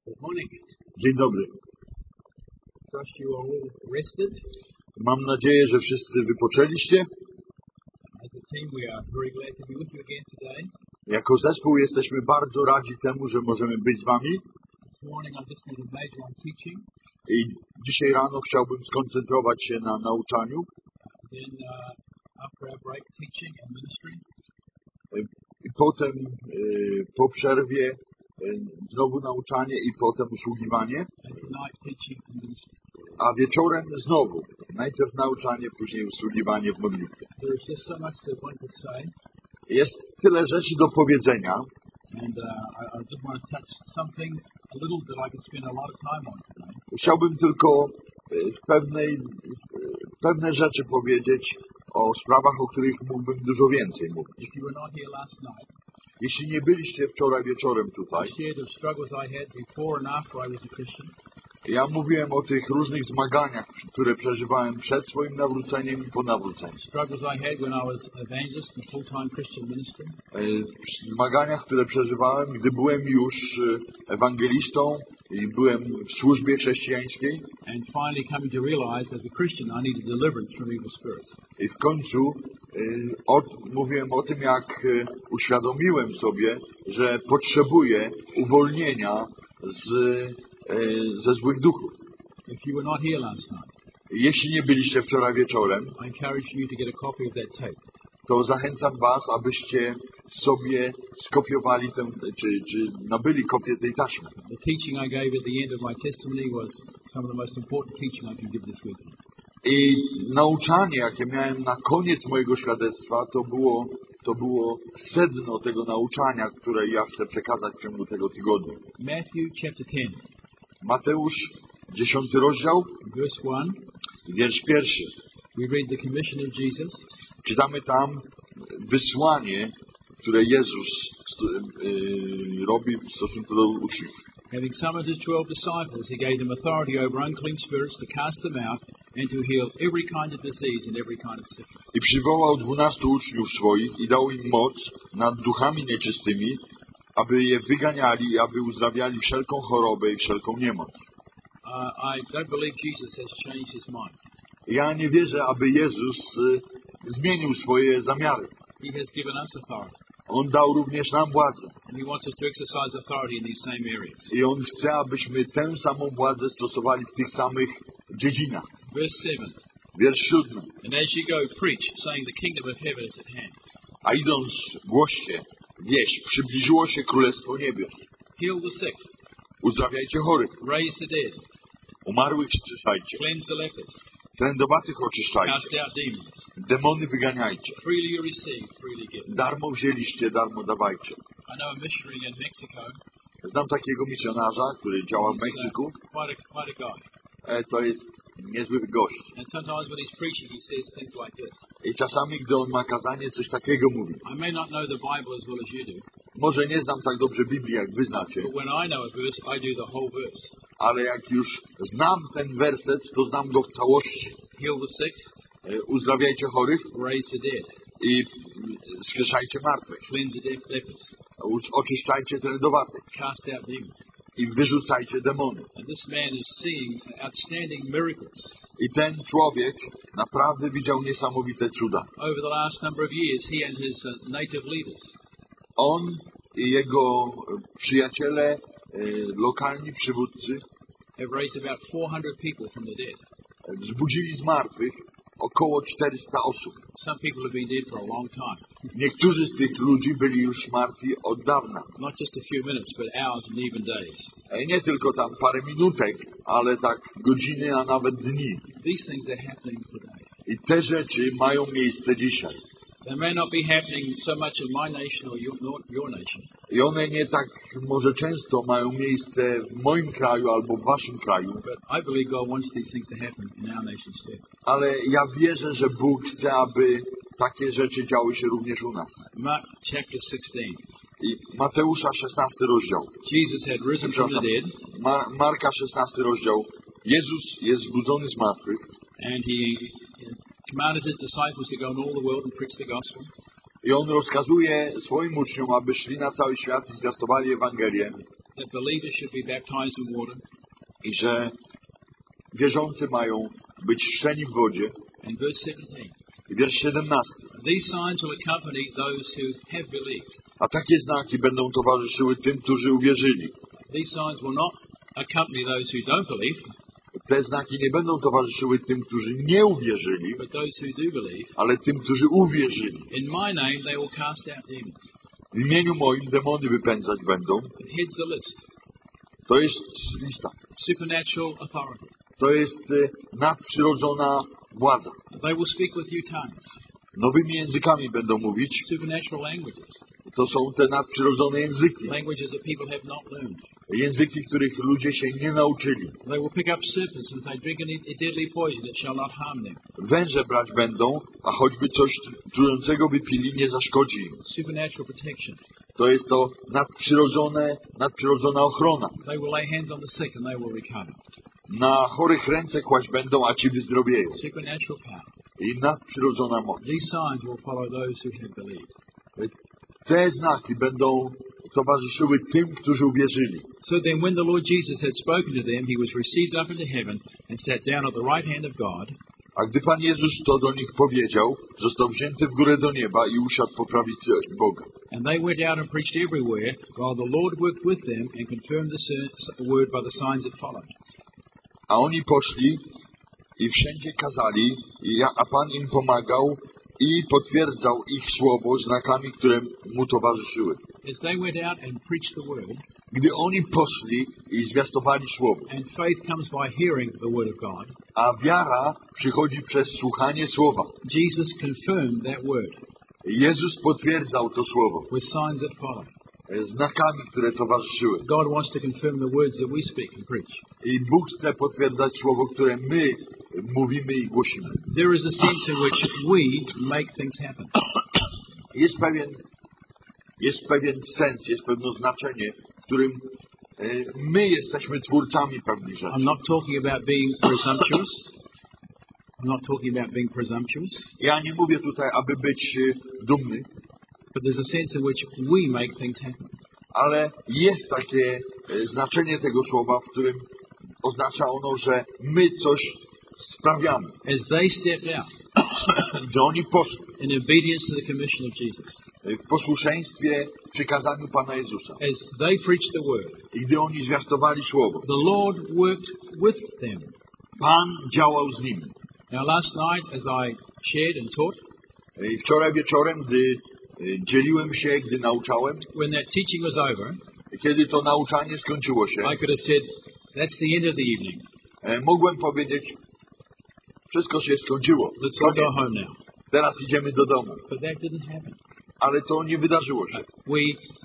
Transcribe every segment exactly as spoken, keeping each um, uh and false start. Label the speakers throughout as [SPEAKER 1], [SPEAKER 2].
[SPEAKER 1] Good morning.
[SPEAKER 2] Dzień dobry.
[SPEAKER 1] Trust you are all rested.
[SPEAKER 2] Mam nadzieję, że wszyscy wypoczęliście.
[SPEAKER 1] As a team, we are very glad to be with you again today.
[SPEAKER 2] Jako zespół jesteśmy bardzo radzi temu, że możemy być z wami.
[SPEAKER 1] This morning, I'm just going to major on teaching.
[SPEAKER 2] I dzisiaj rano chciałbym skoncentrować się na nauczaniu.
[SPEAKER 1] Then, uh, after our break, teaching and ministry.
[SPEAKER 2] I potem y, po przerwie y, znowu nauczanie i potem usługiwanie.
[SPEAKER 1] And tonight, teaching and ministry.
[SPEAKER 2] A wieczorem znowu. Najpierw nauczanie, później usługiwanie w modlitwie.
[SPEAKER 1] There is just so much that one could say.
[SPEAKER 2] Jest tyle rzeczy do powiedzenia.
[SPEAKER 1] And uh, I, I just want to touch some things a little that I could spend a lot of time on today.
[SPEAKER 2] Chciałbym tylko w pewnej, w pewne rzeczy powiedzieć o sprawach, o których mógłbym dużo więcej mówić.
[SPEAKER 1] If you were not here last night,
[SPEAKER 2] jeśli nie byliście wczoraj wieczorem tutaj,
[SPEAKER 1] I shared the struggles I had before and after I was a Christian.
[SPEAKER 2] Ja mówiłem o tych różnych zmaganiach, które przeżywałem przed swoim nawróceniem i po nawróceniu.
[SPEAKER 1] Struggles I had when I was evangelist in full-time Christian ministry.
[SPEAKER 2] Zmaganiach, które przeżywałem, gdy byłem już ewangelistą i byłem w służbie chrześcijańskiej.
[SPEAKER 1] And finally coming to realize as a Christian I needed deliverance from evil spirits.
[SPEAKER 2] I w końcu o, mówiłem o tym, jak uświadomiłem sobie, że potrzebuję uwolnienia z ze złych duchów.
[SPEAKER 1] If you were not here last night,
[SPEAKER 2] jeśli nie byliście wczoraj wieczorem,
[SPEAKER 1] I encourage you to get a copy of that tape.
[SPEAKER 2] To zachęcam was, abyście sobie skopiowali tę, czy, czy nabyli kopię tej taśmy.
[SPEAKER 1] The teaching I gave at the end of my testimony was some of the most important teaching I can give this week.
[SPEAKER 2] I nauczanie, jakie miałem na koniec mojego świadectwa, to było, to było sedno tego nauczania, które ja chcę przekazać w ciągu tego tygodnia.
[SPEAKER 1] Matthew chapter ten.
[SPEAKER 2] Mateusz, dziesiąty rozdział,
[SPEAKER 1] verse one.
[SPEAKER 2] Wiersz pierwszy.
[SPEAKER 1] We read the commission of Jesus.
[SPEAKER 2] Czytamy tam wysłanie, które Jezus robi w stosunku do uczniów.
[SPEAKER 1] Having summoned his twelve disciples, he gave them authority over unclean spirits to cast them out and to heal every kind of disease and every kind of sickness.
[SPEAKER 2] I przywołał dwunastu uczniów swoich i dał im moc nad duchami nieczystymi, aby je wyganiali i aby uzdrawiali wszelką chorobę i wszelką niemoc.
[SPEAKER 1] Uh, I don't believe Jesus has changed his mind.
[SPEAKER 2] Ja nie wierzę, aby Jezus y, zmienił swoje zamiary.
[SPEAKER 1] He has given us authority.
[SPEAKER 2] On dał również nam władzę.
[SPEAKER 1] And he wants us to exercise authority in these same areas.
[SPEAKER 2] I On chce, abyśmy tę samą władzę stosowali w tych samych dziedzinach.
[SPEAKER 1] Verse seven.
[SPEAKER 2] Wiersz siódmy.
[SPEAKER 1] And as you go, preach, saying the kingdom of heaven is at hand.
[SPEAKER 2] A idąc, głoście, wieść, przybliżyło się Królestwo Niebios.
[SPEAKER 1] Heal the sick.
[SPEAKER 2] Uzdrawiajcie chorych.
[SPEAKER 1] Raise the dead.
[SPEAKER 2] Umarłych wskrzeszajcie.
[SPEAKER 1] Cleanse the lepers.
[SPEAKER 2] Trędowatych
[SPEAKER 1] Cast
[SPEAKER 2] oczyszczajcie.
[SPEAKER 1] out demons.
[SPEAKER 2] Demony wyganiajcie.
[SPEAKER 1] Freely you receive, freely give.
[SPEAKER 2] Darmo wzięliście, darmo dawajcie.
[SPEAKER 1] I know a missionary in Mexico.
[SPEAKER 2] Znam takiego misjonarza, który działa w Meksyku.
[SPEAKER 1] Quite a, quite a guy.
[SPEAKER 2] E, to jest niezły gość.
[SPEAKER 1] And sometimes when he's preaching, he says things like this.
[SPEAKER 2] I czasami, gdy on ma kazanie, coś takiego mówi.
[SPEAKER 1] I may not know the Bible as well as you do.
[SPEAKER 2] Może nie znam tak dobrze Biblii, jak wy znacie.
[SPEAKER 1] But when I know a verse, I do the whole verse.
[SPEAKER 2] Ale jak już znam ten werset, to znam go w całości.
[SPEAKER 1] Heal the sick.
[SPEAKER 2] E, uzdrawiajcie chorych.
[SPEAKER 1] Raise the dead.
[SPEAKER 2] I wskrzeszajcie martwych.
[SPEAKER 1] Cleanse the lepers.
[SPEAKER 2] Oczyszczajcie trędowatych.
[SPEAKER 1] Cast out demons.
[SPEAKER 2] I wyrzucajcie demony.
[SPEAKER 1] And this man is seeing outstanding miracles.
[SPEAKER 2] I ten człowiek naprawdę widział niesamowite cuda.
[SPEAKER 1] Over the last number of years, he and his uh, native leaders.
[SPEAKER 2] On i jego przyjaciele, e, lokalni przywódcy,
[SPEAKER 1] have raised about four hundred people from the dead.
[SPEAKER 2] wzbudzili z martwych około czterysta osób.
[SPEAKER 1] Some people have been dead for a long time.
[SPEAKER 2] Niektórzy z tych ludzi byli już martwi od dawna.
[SPEAKER 1] Not just a few minutes, but hours and even days.
[SPEAKER 2] E, nie tylko tam parę minutek, ale tak godziny, a nawet dni.
[SPEAKER 1] These things are happening today.
[SPEAKER 2] I te rzeczy mają miejsce dzisiaj.
[SPEAKER 1] They may not be happening so much in my nation or your, your nation.
[SPEAKER 2] I one nie tak może często mają miejsce w moim kraju albo w waszym kraju.
[SPEAKER 1] But I believe God wants these things to happen in our nation too.
[SPEAKER 2] Ale ja wierzę, że Bóg chce, aby takie rzeczy działy się również u nas.
[SPEAKER 1] Mark chapter sixteen.
[SPEAKER 2] I Mateusza szesnasty rozdział.
[SPEAKER 1] Jesus had risen from the dead.
[SPEAKER 2] Ma- Marka szesnasty rozdział. Jezus jest zbudzony z martwych.
[SPEAKER 1] And he commanded his disciples to go in all the world and preach the gospel.
[SPEAKER 2] I on rozkazuje swoim uczniom, aby szli na cały świat i zwiastowali Ewangelię.
[SPEAKER 1] that believers should be baptized in water.
[SPEAKER 2] I że wierzący mają być chrzczeni w wodzie.
[SPEAKER 1] And verse seventeen.
[SPEAKER 2] I wiersz siedemnasty.
[SPEAKER 1] These signs will accompany those who have believed.
[SPEAKER 2] A takie znaki będą towarzyszyły tym, którzy uwierzyli.
[SPEAKER 1] These signs will not accompany those who don't believe,
[SPEAKER 2] Te znaki nie będą towarzyszyły tym, którzy nie uwierzyli,
[SPEAKER 1] but those who do believe.
[SPEAKER 2] ale tym, którzy uwierzyli.
[SPEAKER 1] In my name they will cast out demons.
[SPEAKER 2] W imieniu moim demony wypędzać będą.
[SPEAKER 1] Here's the list.
[SPEAKER 2] To jest lista.
[SPEAKER 1] Supernatural authority.
[SPEAKER 2] To jest e, nadprzyrodzona władza.
[SPEAKER 1] They will speak with new tongues.
[SPEAKER 2] Nowymi językami będą mówić.
[SPEAKER 1] Supernatural languages.
[SPEAKER 2] To są te nadprzyrodzone języki.
[SPEAKER 1] Languages that people have not learned.
[SPEAKER 2] Języki, których ludzie się nie nauczyli.
[SPEAKER 1] They will pick up serpents, and if they drink any deadly poison, it shall not harm them.
[SPEAKER 2] Węże brać będą, a choćby coś trującego wypili, nie zaszkodzi im.
[SPEAKER 1] Supernatural protection.
[SPEAKER 2] To jest to nadprzyrodzone, nadprzyrodzona ochrona.
[SPEAKER 1] They will lay hands on the sick and they will recover.
[SPEAKER 2] Na chorych ręce kłaść będą, a ci wyzdrowieją.
[SPEAKER 1] Supernatural power.
[SPEAKER 2] I nadprzyrodzona moc.
[SPEAKER 1] These signs will follow those who have believed.
[SPEAKER 2] Te znaki będą towarzyszyły tym, którzy uwierzyli.
[SPEAKER 1] So then when the Lord Jesus had spoken to them, he was received up into heaven and sat down at the right hand of God.
[SPEAKER 2] A gdy Pan Jezus to do nich powiedział, został wzięty w górę do nieba i usiadł po prawicy Boga.
[SPEAKER 1] And they went out and preached everywhere, while the Lord worked with them and confirmed the word by the signs that followed.
[SPEAKER 2] A oni poszli i wszędzie kazali, i ja, a Pan im pomagał i potwierdzał ich słowo znakami, które mu towarzyszyły.
[SPEAKER 1] As they went out and preached the word,
[SPEAKER 2] Gdy oni poszli i zwiastowali słowo,
[SPEAKER 1] and faith comes by hearing the word of God,
[SPEAKER 2] a wiara przychodzi przez słuchanie słowa.
[SPEAKER 1] Jesus confirmed that word
[SPEAKER 2] Jezus potwierdzał to słowo
[SPEAKER 1] with signs that followed.
[SPEAKER 2] znakami, które towarzyszyły.
[SPEAKER 1] God wants to confirm the words that we speak and preach.
[SPEAKER 2] I Bóg chce potwierdzać słowo, które my mówimy i głosimy.
[SPEAKER 1] There is a sense in which we make things happen.
[SPEAKER 2] Jest pewien, jest pewien sens, jest pewne znaczenie, w którym e, my jesteśmy twórcami pewnych rzeczy.
[SPEAKER 1] I'm not talking about being presumptuous. I'm not talking about being presumptuous.
[SPEAKER 2] Ja nie mówię tutaj, aby być e, dumny,
[SPEAKER 1] But there's a sense in which we make things happen.
[SPEAKER 2] ale jest takie e, znaczenie tego słowa, w którym oznacza ono, że my coś sprawiamy.
[SPEAKER 1] As they stepped out
[SPEAKER 2] Gdy oni poszli
[SPEAKER 1] in obedience to the commission of Jesus,
[SPEAKER 2] e, w posłuszeństwie przykazaniu Pana Jezusa
[SPEAKER 1] as they preached the word,
[SPEAKER 2] i gdy oni zwiastowali słowo,
[SPEAKER 1] the Lord worked with them.
[SPEAKER 2] Pan działał z nimi.
[SPEAKER 1] Now, last night, as I shared and taught,
[SPEAKER 2] E, I wczoraj wieczorem, gdy e, dzieliłem się, gdy nauczałem,
[SPEAKER 1] when that teaching was over,
[SPEAKER 2] kiedy to nauczanie skończyło się,
[SPEAKER 1] I could have said, "That's the end of the evening.
[SPEAKER 2] e, mogłem powiedzieć, wszystko się skończyło.
[SPEAKER 1] Let's all go
[SPEAKER 2] Koniec.
[SPEAKER 1] home now."
[SPEAKER 2] Teraz idziemy do domu.
[SPEAKER 1] But that didn't happen.
[SPEAKER 2] Ale to nie wydarzyło się.
[SPEAKER 1] We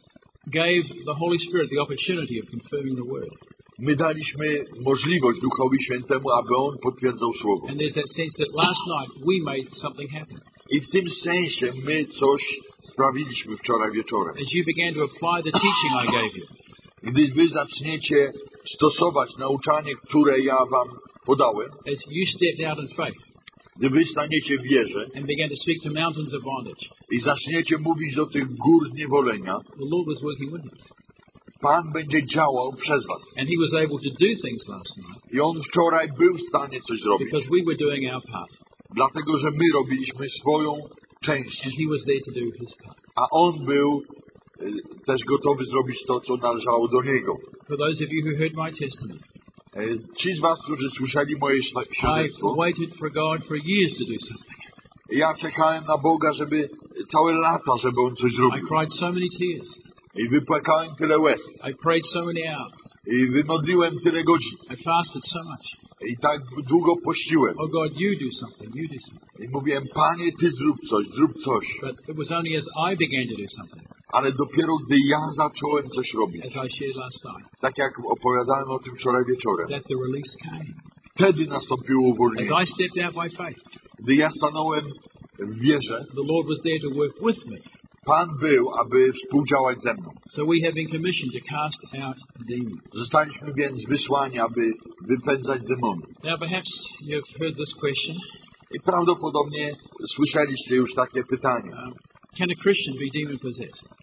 [SPEAKER 1] gave the Holy Spirit the opportunity of confirming the word.
[SPEAKER 2] My daliśmy możliwość Duchowi Świętemu, aby On potwierdzał słowo.
[SPEAKER 1] And there's that sense that last night we made something happen.
[SPEAKER 2] I w tym sensie my coś sprawiliśmy wczoraj wieczorem.
[SPEAKER 1] As you began to apply the teaching I gave you,
[SPEAKER 2] Gdy wy zaczniecie stosować nauczanie, które ja wam podałem,
[SPEAKER 1] as you stepped out in faith
[SPEAKER 2] gdy wy staniecie w wierze
[SPEAKER 1] and began to speak to mountains of bondage,
[SPEAKER 2] i zaczniecie mówić do tych gór zniewolenia,
[SPEAKER 1] the Lord was working with us.
[SPEAKER 2] Pan będzie działał przez was.
[SPEAKER 1] And He was able to do things last night
[SPEAKER 2] I On wczoraj był w stanie coś zrobić.
[SPEAKER 1] because we were doing our part.
[SPEAKER 2] Dlatego, że my robiliśmy swoją część.
[SPEAKER 1] And He was there to do His part.
[SPEAKER 2] A On był y, też gotowy zrobić to, co należało do Niego.
[SPEAKER 1] For those of you who heard my testimony,
[SPEAKER 2] Y, Ci z was, którzy słyszeli moje świ-
[SPEAKER 1] I
[SPEAKER 2] świadectwo,
[SPEAKER 1] waited for God for years to do something.
[SPEAKER 2] ja czekałem na Boga, żeby całe lata, żeby On coś
[SPEAKER 1] I
[SPEAKER 2] zrobił.
[SPEAKER 1] cried so many tears.
[SPEAKER 2] I wypłakałem tyle łez.
[SPEAKER 1] I prayed so many hours.
[SPEAKER 2] I wymodliłem tyle godzin.
[SPEAKER 1] I fasted so much.
[SPEAKER 2] I tak długo pościłem.
[SPEAKER 1] Oh God, you do something, you do something.
[SPEAKER 2] I mówiłem, Panie, Ty zrób coś, zrób coś.
[SPEAKER 1] But it was only as I began to do something,
[SPEAKER 2] Ale dopiero gdy ja zacząłem coś robić,
[SPEAKER 1] as I shared last night,
[SPEAKER 2] tak jak opowiadałem o tym wczoraj wieczorem,
[SPEAKER 1] that the release came.
[SPEAKER 2] wtedy nastąpiło
[SPEAKER 1] As
[SPEAKER 2] uwolnienie.
[SPEAKER 1] I stepped out by faith,
[SPEAKER 2] Gdy ja stanąłem w wierze,
[SPEAKER 1] the Lord was there to work with me.
[SPEAKER 2] Pan był, aby współdziałać ze mną.
[SPEAKER 1] So we have been commissioned to cast out demons.
[SPEAKER 2] Zostaliśmy więc wysłani, aby wypędzać demony.
[SPEAKER 1] Now perhaps you've heard this question.
[SPEAKER 2] I prawdopodobnie słyszeliście już takie pytanie.
[SPEAKER 1] Um, can a Christian be demon possessed?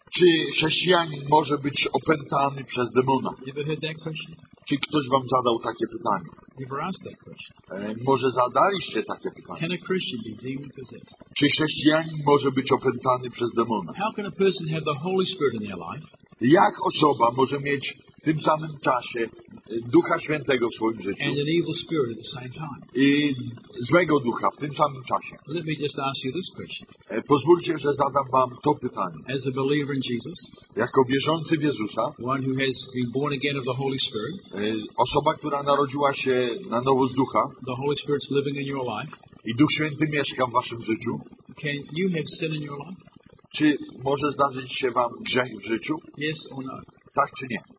[SPEAKER 2] Czy chrześcijanin może być opętany przez demona?
[SPEAKER 1] You ever heard that question?
[SPEAKER 2] Czy ktoś wam zadał takie pytanie?
[SPEAKER 1] You ever asked that question?
[SPEAKER 2] E, może zadaliście takie pytanie?
[SPEAKER 1] Can a Christian be demon possessed?
[SPEAKER 2] Czy chrześcijanin może być opętany przez demona?
[SPEAKER 1] How can a person have the Holy Spirit in their life
[SPEAKER 2] Jak osoba może mieć w tym samym czasie e, Ducha Świętego w swoim życiu
[SPEAKER 1] and an evil spirit at the same time?
[SPEAKER 2] i złego ducha w tym samym czasie?
[SPEAKER 1] Let me just ask you this question.
[SPEAKER 2] E, pozwólcie, że zadam wam to pytanie.
[SPEAKER 1] As a believer in Jesus,
[SPEAKER 2] Jako wierzący w Jezusa,
[SPEAKER 1] one who has been born again of the Holy Spirit,
[SPEAKER 2] e, osoba, która narodziła się na nowo z ducha
[SPEAKER 1] the Holy Spirit's living in your life,
[SPEAKER 2] i Duch Święty mieszka w waszym życiu,
[SPEAKER 1] can you have sin in your life?
[SPEAKER 2] czy może zdarzyć się wam grzech w życiu?
[SPEAKER 1] Yes or no?
[SPEAKER 2] Tak czy nie?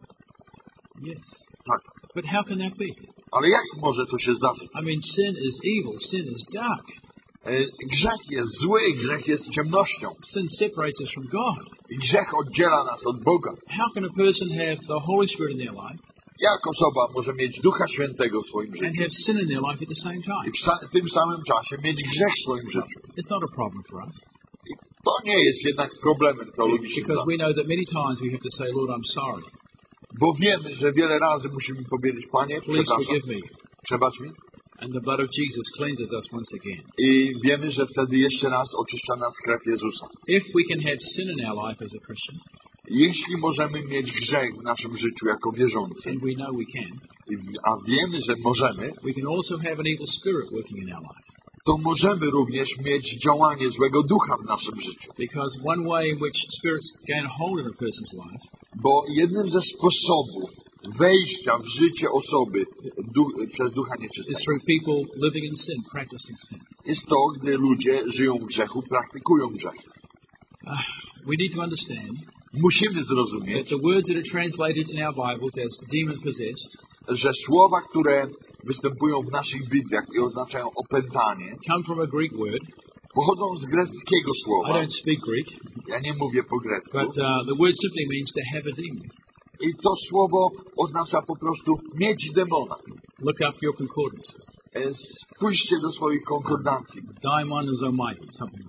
[SPEAKER 1] Yes.
[SPEAKER 2] Tak.
[SPEAKER 1] But how can that be?
[SPEAKER 2] Ale jak może to się zdarzyć?
[SPEAKER 1] I mean, sin is evil. Sin is dark.
[SPEAKER 2] E, Grzech jest zły, grzech jest ciemnością.
[SPEAKER 1] Sin separates us from God.
[SPEAKER 2] I grzech oddziela nas od Boga.
[SPEAKER 1] How can a person have the Holy Spirit in their life
[SPEAKER 2] Jak osoba może mieć Ducha Świętego w swoim
[SPEAKER 1] and
[SPEAKER 2] życiu
[SPEAKER 1] have sin in their life at the same
[SPEAKER 2] i
[SPEAKER 1] time?
[SPEAKER 2] w, sa- w tym samym czasie mieć grzech w swoim życiu?
[SPEAKER 1] It's not a problem for us
[SPEAKER 2] I to nie jest jednak problemem teologicznym,
[SPEAKER 1] because we know that many times we have to say, Lord, I'm sorry.
[SPEAKER 2] bo wiemy, że wiele razy musimy powiedzieć, Panie,
[SPEAKER 1] Please
[SPEAKER 2] przepraszam,
[SPEAKER 1] forgive me.
[SPEAKER 2] przebacz mi.
[SPEAKER 1] And the blood of Jesus cleanses us once again.
[SPEAKER 2] I wiemy, że wtedy jeszcze raz oczyszcza nas krew Jezusa.
[SPEAKER 1] If we can have sin in our life as a Christian,
[SPEAKER 2] Jeśli możemy mieć grzech w naszym życiu jako wierzący,
[SPEAKER 1] and we know we can,
[SPEAKER 2] i- a wiemy, że możemy,
[SPEAKER 1] we can also have an evil spirit working in our life.
[SPEAKER 2] to możemy również mieć działanie złego ducha w naszym życiu.
[SPEAKER 1] Because one way in which spirits gain a hold in a person's life
[SPEAKER 2] Bo jednym ze sposobów wejścia w życie osoby du- przez ducha
[SPEAKER 1] is
[SPEAKER 2] nieczystego
[SPEAKER 1] through people living in sin, practicing sin.
[SPEAKER 2] jest to, gdy ludzie żyją w grzechu, praktykują grzech.
[SPEAKER 1] Uh, we need to understand
[SPEAKER 2] Musimy
[SPEAKER 1] that
[SPEAKER 2] zrozumieć,
[SPEAKER 1] the words that are translated in our Bibles as demon possessed
[SPEAKER 2] że słowa, które występują w naszych Bibliach i oznaczają opętanie,
[SPEAKER 1] come from a Greek word.
[SPEAKER 2] pochodzą z greckiego
[SPEAKER 1] I
[SPEAKER 2] słowa.
[SPEAKER 1] don't speak Greek,
[SPEAKER 2] Ja nie mówię po grecku.
[SPEAKER 1] but uh, the word simply means to have a demon.
[SPEAKER 2] I to słowo oznacza po prostu mieć demona.
[SPEAKER 1] Look up your concordance.
[SPEAKER 2] E, Spójrzcie do swoich konkordancji.
[SPEAKER 1] Daimon is almighty, something.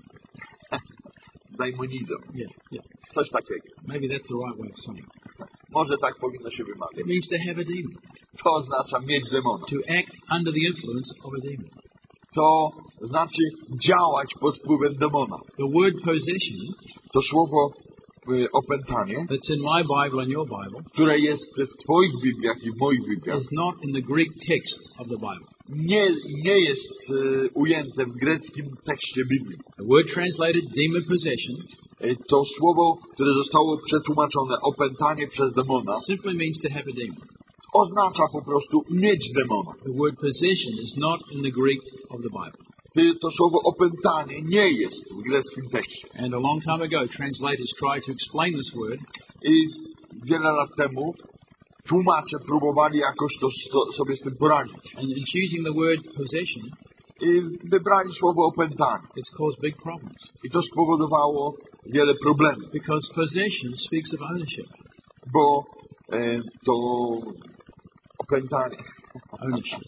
[SPEAKER 2] Daimonidzą.
[SPEAKER 1] Yeah, yeah.
[SPEAKER 2] Coś takiego.
[SPEAKER 1] Maybe that's the right way of saying it.
[SPEAKER 2] Może tak powinno się wymawiać.
[SPEAKER 1] It means to have a demon,
[SPEAKER 2] To oznacza mieć demona.
[SPEAKER 1] to act under the influence of a demon.
[SPEAKER 2] To znaczy działać pod wpływem demona.
[SPEAKER 1] The word possession
[SPEAKER 2] To słowo y, opętanie,
[SPEAKER 1] that's in my Bible and your Bible
[SPEAKER 2] które jest w Twoich Bibliach i w moich Bibliach,
[SPEAKER 1] is not in the Greek text of the Bible.
[SPEAKER 2] nie, nie jest y, ujęte w greckim tekście Biblii.
[SPEAKER 1] The word translated demon possession
[SPEAKER 2] Y, To słowo, które zostało przetłumaczone opętanie przez demona,
[SPEAKER 1] simply means to have a demon.
[SPEAKER 2] oznacza po prostu mieć demona.
[SPEAKER 1] The word possession is not in the Greek of the Bible.
[SPEAKER 2] Y, To słowo opętanie nie jest w greckim tekście.
[SPEAKER 1] And a long time ago, translators tried to explain this word,
[SPEAKER 2] I wiele lat temu tłumacze próbowali jakoś to, to sobie z tym poradzić.
[SPEAKER 1] and in choosing the word possession,
[SPEAKER 2] I wybrali słowo opętanie.
[SPEAKER 1] it's caused big problems.
[SPEAKER 2] I to spowodowało wiele problemów,
[SPEAKER 1] Because possession speaks of ownership.
[SPEAKER 2] bo e, to opętanie,
[SPEAKER 1] Ownership.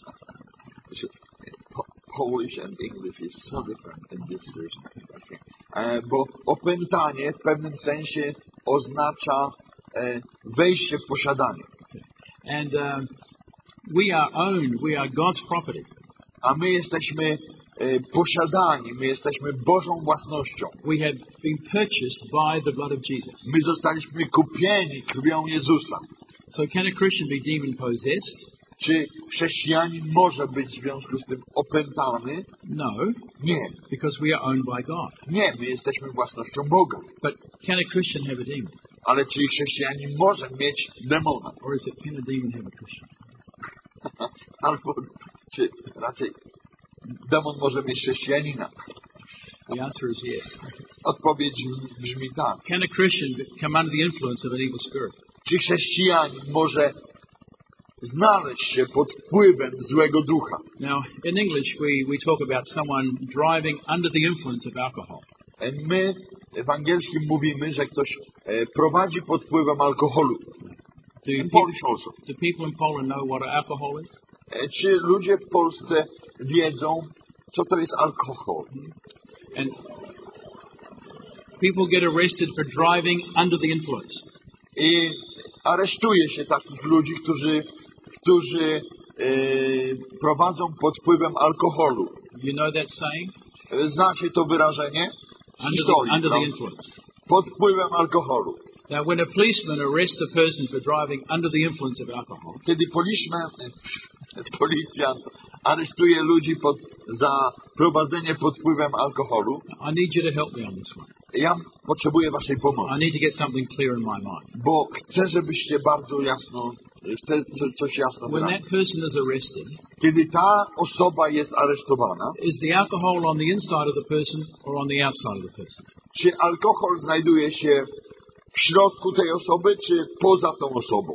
[SPEAKER 2] Po- Polish and English is so different in this version. E, bo opętanie w pewnym sensie oznacza e, wejście w posiadanie.
[SPEAKER 1] And um, we are owned, we are God's property.
[SPEAKER 2] A my jesteśmy e, posiadani, my jesteśmy Bożą własnością.
[SPEAKER 1] We have been purchased by the blood of Jesus.
[SPEAKER 2] My zostaliśmy kupieni krwią Jezusa.
[SPEAKER 1] So can a Christian be demon possessed?
[SPEAKER 2] Czy chrześcijanin może być w związku z tym opętany?
[SPEAKER 1] No,
[SPEAKER 2] Nie.
[SPEAKER 1] because we are owned by God.
[SPEAKER 2] Nie, my jesteśmy własnością Boga.
[SPEAKER 1] But can a Christian have a demon?
[SPEAKER 2] Ale czy chrześcijanin może mieć demona?
[SPEAKER 1] Or is it can a demon have a Christian?
[SPEAKER 2] Albo czy raczej demon może mieć chrześcijanina?
[SPEAKER 1] The answer is yes.
[SPEAKER 2] Odpowiedź brzmi tak.
[SPEAKER 1] Can a Christian come under the influence of an evil spirit?
[SPEAKER 2] Czy chrześcijanin może znaleźć się pod wpływem złego ducha?
[SPEAKER 1] Now, in English, we, we talk about someone driving under the influence of alcohol.
[SPEAKER 2] My w angielskim mówimy, że ktoś e, prowadzi pod wpływem alkoholu.
[SPEAKER 1] Do,
[SPEAKER 2] In
[SPEAKER 1] peop-
[SPEAKER 2] Polish also.
[SPEAKER 1] do people in Poland know what alcohol is?
[SPEAKER 2] E, Czy ludzie w Polsce wiedzą, co to jest alkohol?
[SPEAKER 1] And People get arrested for driving under the influence.
[SPEAKER 2] I aresztuje się takich ludzi, którzy, którzy e, prowadzą pod wpływem alkoholu.
[SPEAKER 1] You know that saying?
[SPEAKER 2] Znacie to wyrażenie? Z
[SPEAKER 1] Under
[SPEAKER 2] historii,
[SPEAKER 1] the, under the
[SPEAKER 2] prawda?
[SPEAKER 1] influence.
[SPEAKER 2] Pod wpływem alkoholu.
[SPEAKER 1] Now, when a policeman arrests a person for driving under the influence of alcohol,
[SPEAKER 2] Kiedy policzman, policjant aresztuje ludzi pod, za prowadzenie pod wpływem alkoholu,
[SPEAKER 1] I need you to help me on this one.
[SPEAKER 2] ja potrzebuję waszej pomocy,
[SPEAKER 1] I need to get something clear in my mind.
[SPEAKER 2] bo chcę, żebyście bardzo jasno, chcę co- coś jasno
[SPEAKER 1] When
[SPEAKER 2] wyrazić.
[SPEAKER 1] that person is arrested,
[SPEAKER 2] Kiedy ta osoba jest aresztowana,
[SPEAKER 1] is the alcohol on the inside of the person or on the outside of the person?
[SPEAKER 2] czy alkohol znajduje się w środku tej osoby, czy poza tą osobą?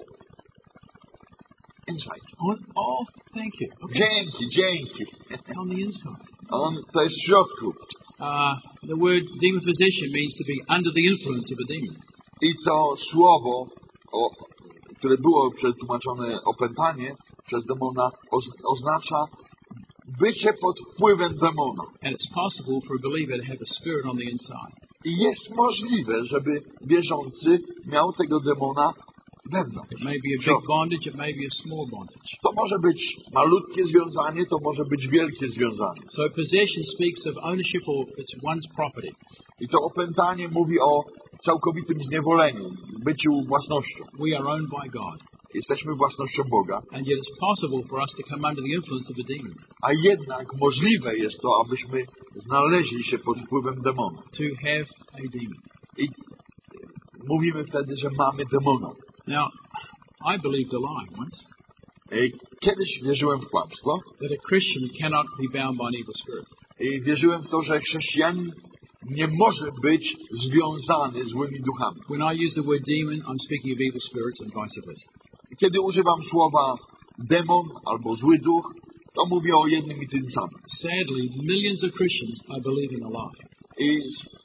[SPEAKER 2] Inside.
[SPEAKER 1] On, oh, thank you. Okay.
[SPEAKER 2] Dzięki, dzięki.
[SPEAKER 1] It's on the inside.
[SPEAKER 2] On to jest w środku.
[SPEAKER 1] Uh, the word demon possession means to be under the influence of a demon.
[SPEAKER 2] I to słowo, o, które było przetłumaczone opętanie przez demona, oz, oznacza bycie pod wpływem demona.
[SPEAKER 1] And it's possible for a believer to have a spirit on the inside.
[SPEAKER 2] I jest możliwe, żeby wierzący miał tego demona wewnątrz.
[SPEAKER 1] It may be a
[SPEAKER 2] w środku.
[SPEAKER 1] big bondage, it may be a small bondage.
[SPEAKER 2] To może być malutkie związanie, to może być wielkie związanie.
[SPEAKER 1] So possession speaks of ownership or it's one's property.
[SPEAKER 2] I to opętanie mówi o całkowitym zniewoleniu, byciu własnością.
[SPEAKER 1] We are owned by God.
[SPEAKER 2] Jesteśmy własnością Boga,
[SPEAKER 1] And yet it's possible for us to come under the influence of a demon.
[SPEAKER 2] a jednak możliwe jest to, abyśmy znaleźli się pod wpływem demona.
[SPEAKER 1] To have a demon.
[SPEAKER 2] I mówimy wtedy, że mamy demona.
[SPEAKER 1] Now, I believed a lie once,
[SPEAKER 2] I kiedyś wierzyłem w kłamstwo
[SPEAKER 1] that a Christian cannot be bound by an evil spirit.
[SPEAKER 2] i wierzyłem w to, że chrześcijanin nie może być związany złymi duchami.
[SPEAKER 1] When I use the word demon, I'm speaking of evil spirits and vice versa.
[SPEAKER 2] Kiedy używam słowa demon albo zły duch, to mówię o jednym i tym samym.
[SPEAKER 1] Sadly, millions of Christians are believing a lie.
[SPEAKER 2] I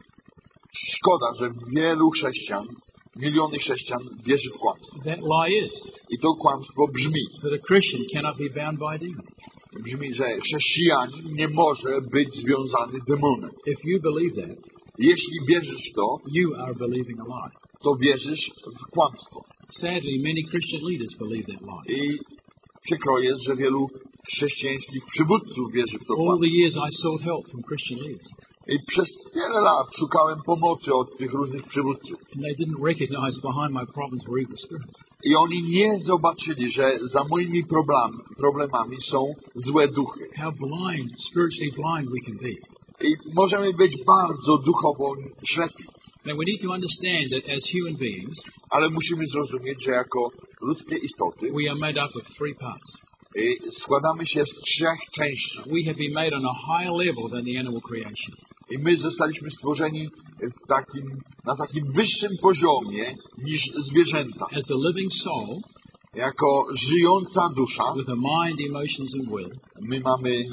[SPEAKER 2] szkoda, że wielu chrześcijan, miliony chrześcijan wierzy w kłamstwo.
[SPEAKER 1] That lie is
[SPEAKER 2] I to kłamstwo brzmi.
[SPEAKER 1] that a Christian cannot be bound by a demon.
[SPEAKER 2] Brzmi, że chrześcijanin nie może być związany demonem.
[SPEAKER 1] If you believe that,
[SPEAKER 2] Jeśli wierzysz w to,
[SPEAKER 1] you are believing a lie.
[SPEAKER 2] to wierzysz w kłamstwo.
[SPEAKER 1] Sadly, many Christian leaders believe that lie.
[SPEAKER 2] I przykro jest, że wielu chrześcijańskich przywódców wierzy w to
[SPEAKER 1] All
[SPEAKER 2] kłamstwo.
[SPEAKER 1] the years I sought help from Christian leaders,
[SPEAKER 2] I przez wiele lat szukałem pomocy od tych różnych przywódców.
[SPEAKER 1] and they didn't recognize behind my problems were evil spirits.
[SPEAKER 2] I oni nie zobaczyli, że za moimi problem, problemami są złe duchy.
[SPEAKER 1] How blind, spiritually blind we can be.
[SPEAKER 2] I możemy być bardzo duchowo ślepi,
[SPEAKER 1] Now we need to understand that as human beings,
[SPEAKER 2] ale musimy zrozumieć, że jako ludzkie istoty
[SPEAKER 1] we are made up of three parts.
[SPEAKER 2] y, składamy się z trzech części.
[SPEAKER 1] We have been made on a higher level than the animal creation.
[SPEAKER 2] I my zostaliśmy stworzeni w takim, na takim wyższym poziomie niż zwierzęta.
[SPEAKER 1] As a living soul,
[SPEAKER 2] Jako żyjąca dusza,
[SPEAKER 1] with a mind, emotions and will,
[SPEAKER 2] my mamy y,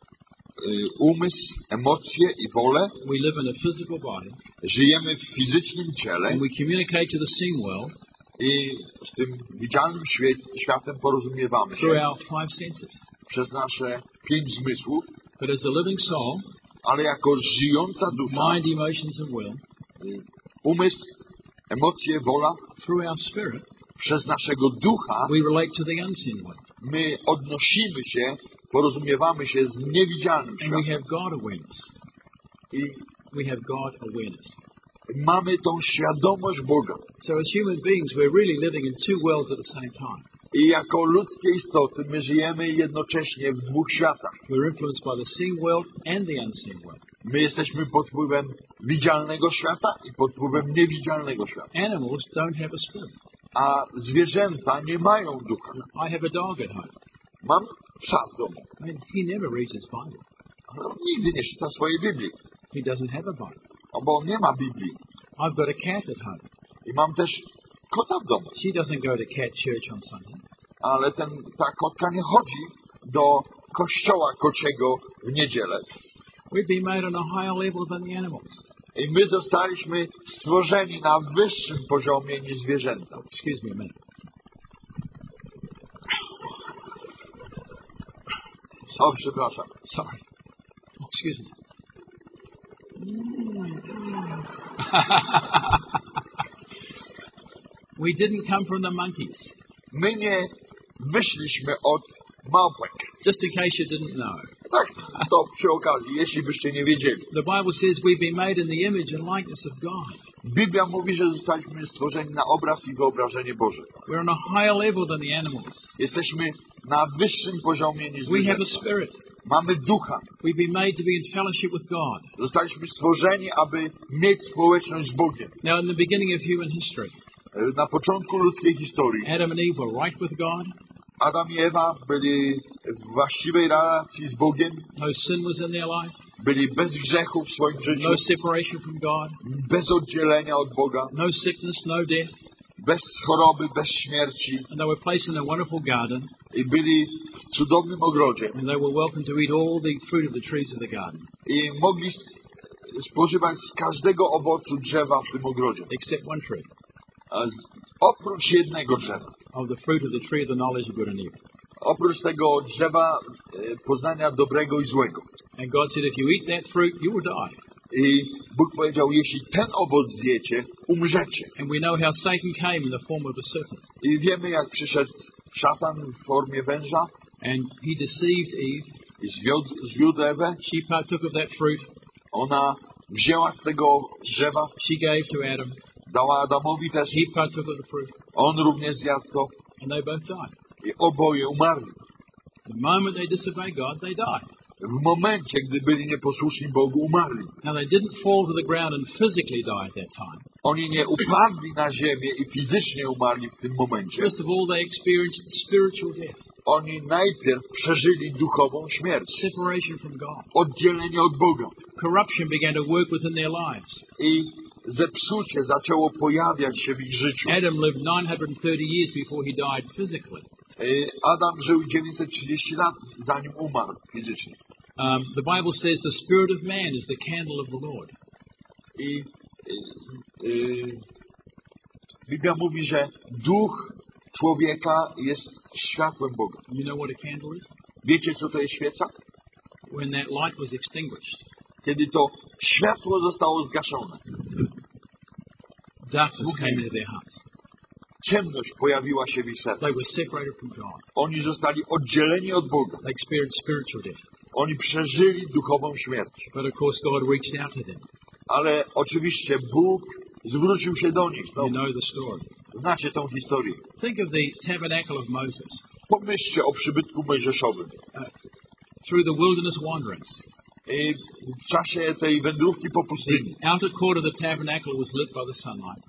[SPEAKER 2] umysł, emocje i wolę.
[SPEAKER 1] we live in a physical body,
[SPEAKER 2] Żyjemy w fizycznym ciele
[SPEAKER 1] and we communicate to the seen world
[SPEAKER 2] i z tym widzialnym świe światem porozumiewamy
[SPEAKER 1] through
[SPEAKER 2] się
[SPEAKER 1] our five senses.
[SPEAKER 2] przez nasze pięć zmysłów,
[SPEAKER 1] But as a living soul,
[SPEAKER 2] ale jako żyjąca dusza,
[SPEAKER 1] mind, emotions and will,
[SPEAKER 2] y, umysł, emocje, wola,
[SPEAKER 1] through our spirit,
[SPEAKER 2] przez naszego ducha
[SPEAKER 1] we relate to the unseen world.
[SPEAKER 2] my odnosimy się, porozumiewamy się z niewidzialnym
[SPEAKER 1] And we
[SPEAKER 2] światem.
[SPEAKER 1] have God awareness.
[SPEAKER 2] I
[SPEAKER 1] We have God awareness.
[SPEAKER 2] mamy tą świadomość Boga.
[SPEAKER 1] So as human beings, we're really living in two worlds at the same time.
[SPEAKER 2] I jako ludzkie istoty my żyjemy jednocześnie w dwóch światach.
[SPEAKER 1] We're influenced by the seen world and the unseen world.
[SPEAKER 2] My jesteśmy pod wpływem widzialnego świata i pod wpływem niewidzialnego świata.
[SPEAKER 1] Animals don't have a spirit.
[SPEAKER 2] A zwierzęta nie mają ducha.
[SPEAKER 1] I have a dog at home.
[SPEAKER 2] Mam psa w domu.
[SPEAKER 1] I mean, he never reads his Bible.
[SPEAKER 2] No, nigdy nie czyta swojej Biblii,
[SPEAKER 1] He doesn't have a Bible.
[SPEAKER 2] no, bo on nie ma Biblii.
[SPEAKER 1] I've got a cat at home.
[SPEAKER 2] I mam też kota w domu.
[SPEAKER 1] She doesn't go to cat church on Sunday.
[SPEAKER 2] Ale ten, ta kotka nie chodzi do kościoła kociego w niedzielę.
[SPEAKER 1] We've been made on a higher level than the animals.
[SPEAKER 2] I my zostaliśmy stworzeni na wyższym poziomie niż zwierzęta.
[SPEAKER 1] Excuse me a minute.
[SPEAKER 2] O, przepraszam.
[SPEAKER 1] Sorry. Excuse me. We didn't come from the monkeys.
[SPEAKER 2] My nie wyszliśmy od małpek.
[SPEAKER 1] Just in case you didn't know.
[SPEAKER 2] Tak, to przy okazji, jeśli byście nie wiedzieli.
[SPEAKER 1] The Bible says we've been made in the image and likeness of God.
[SPEAKER 2] Biblia mówi, że zostaliśmy stworzeni na obraz i wyobrażenie Boże.
[SPEAKER 1] We're on a higher level than the animals.
[SPEAKER 2] Jesteśmy na wyższym poziomie niż
[SPEAKER 1] We have a
[SPEAKER 2] zwierzęta.
[SPEAKER 1] spirit.
[SPEAKER 2] Mamy ducha.
[SPEAKER 1] We've been made to be in fellowship with God.
[SPEAKER 2] Zostaliśmy stworzeni, aby mieć społeczność z Bogiem.
[SPEAKER 1] Now, in the beginning of human history,
[SPEAKER 2] Na początku ludzkiej historii
[SPEAKER 1] Adam and Eve were right with God.
[SPEAKER 2] Adam i Ewa byli w właściwej relacji z Bogiem,
[SPEAKER 1] No sin was in their life.
[SPEAKER 2] byli bez grzechu w swoim życiu,
[SPEAKER 1] No separation from God.
[SPEAKER 2] bez oddzielenia od Boga,
[SPEAKER 1] No sickness, no death.
[SPEAKER 2] bez choroby, bez śmierci
[SPEAKER 1] And they were placed in a wonderful garden.
[SPEAKER 2] i byli w cudownym ogrodzie
[SPEAKER 1] And they were welcome to eat all the fruit of the trees of the garden,
[SPEAKER 2] i mogli spożywać z każdego owocu drzewa w tym ogrodzie,
[SPEAKER 1] except one tree,
[SPEAKER 2] a z, oprócz jednego drzewa.
[SPEAKER 1] of the fruit of the tree of the knowledge of good and evil.
[SPEAKER 2] Oprócz tego drzewa e, poznania dobrego i złego.
[SPEAKER 1] And God said, if you eat that fruit, you will die.
[SPEAKER 2] I Bóg powiedział, jeśli ten owoc zjecie, umrzecie.
[SPEAKER 1] And we know how Satan came in the form of a serpent.
[SPEAKER 2] I wiemy, jak przyszedł szatan w formie węża
[SPEAKER 1] And he deceived Eve.
[SPEAKER 2] i zwiódł, zwiódł Ewę.
[SPEAKER 1] She partook of that fruit.
[SPEAKER 2] Ona wzięła z tego drzewa,
[SPEAKER 1] She gave to Adam.
[SPEAKER 2] dała Adamowi też.
[SPEAKER 1] He partook of the fruit.
[SPEAKER 2] On również zjadł to
[SPEAKER 1] And they both died.
[SPEAKER 2] i oboje umarli.
[SPEAKER 1] The moment they disobeyed God, they died.
[SPEAKER 2] W momencie, gdy byli nieposłuszni Bogu, umarli.
[SPEAKER 1] Now, they didn't fall to the ground and physically die at that time.
[SPEAKER 2] Oni nie upadli na ziemię i fizycznie umarli w tym momencie.
[SPEAKER 1] First of all, they experienced spiritual death,
[SPEAKER 2] Oni najpierw przeżyli duchową śmierć,
[SPEAKER 1] separation from God.
[SPEAKER 2] oddzielenie od Boga.
[SPEAKER 1] Corruption began to work within their lives.
[SPEAKER 2] I zepsucie zaczęło pojawiać się w ich życiu.
[SPEAKER 1] Adam lived nine hundred thirty years before he died physically.
[SPEAKER 2] Adam żył dziewięćset trzydzieści lat, zanim umarł fizycznie.
[SPEAKER 1] Um, the Bible says the spirit of man is the candle of the Lord.
[SPEAKER 2] I y, y, Biblia mówi, że duch człowieka jest światłem Boga.
[SPEAKER 1] You know what a candle is?
[SPEAKER 2] Wiecie, co to jest świeca?
[SPEAKER 1] When that light was extinguished,
[SPEAKER 2] Kiedy to światło zostało zgaszone,
[SPEAKER 1] darkness came into their hearts.
[SPEAKER 2] ciemność pojawiła się w ich sercu.
[SPEAKER 1] They were separated from God.
[SPEAKER 2] Oni zostali oddzieleni od Boga.
[SPEAKER 1] They experienced spiritual death.
[SPEAKER 2] Oni przeżyli duchową śmierć.
[SPEAKER 1] But of course, God reached out to them.
[SPEAKER 2] Ale oczywiście Bóg zwrócił się do nich. No,
[SPEAKER 1] You know the story.
[SPEAKER 2] znacie tą historię.
[SPEAKER 1] Think of the tabernacle of Moses.
[SPEAKER 2] Pomyślcie o przybytku mojżeszowym.
[SPEAKER 1] Uh, through the wilderness wanderings.
[SPEAKER 2] I w czasie tej wędrówki po pustyni.
[SPEAKER 1] The outer court of the tabernacle was lit by the sunlight.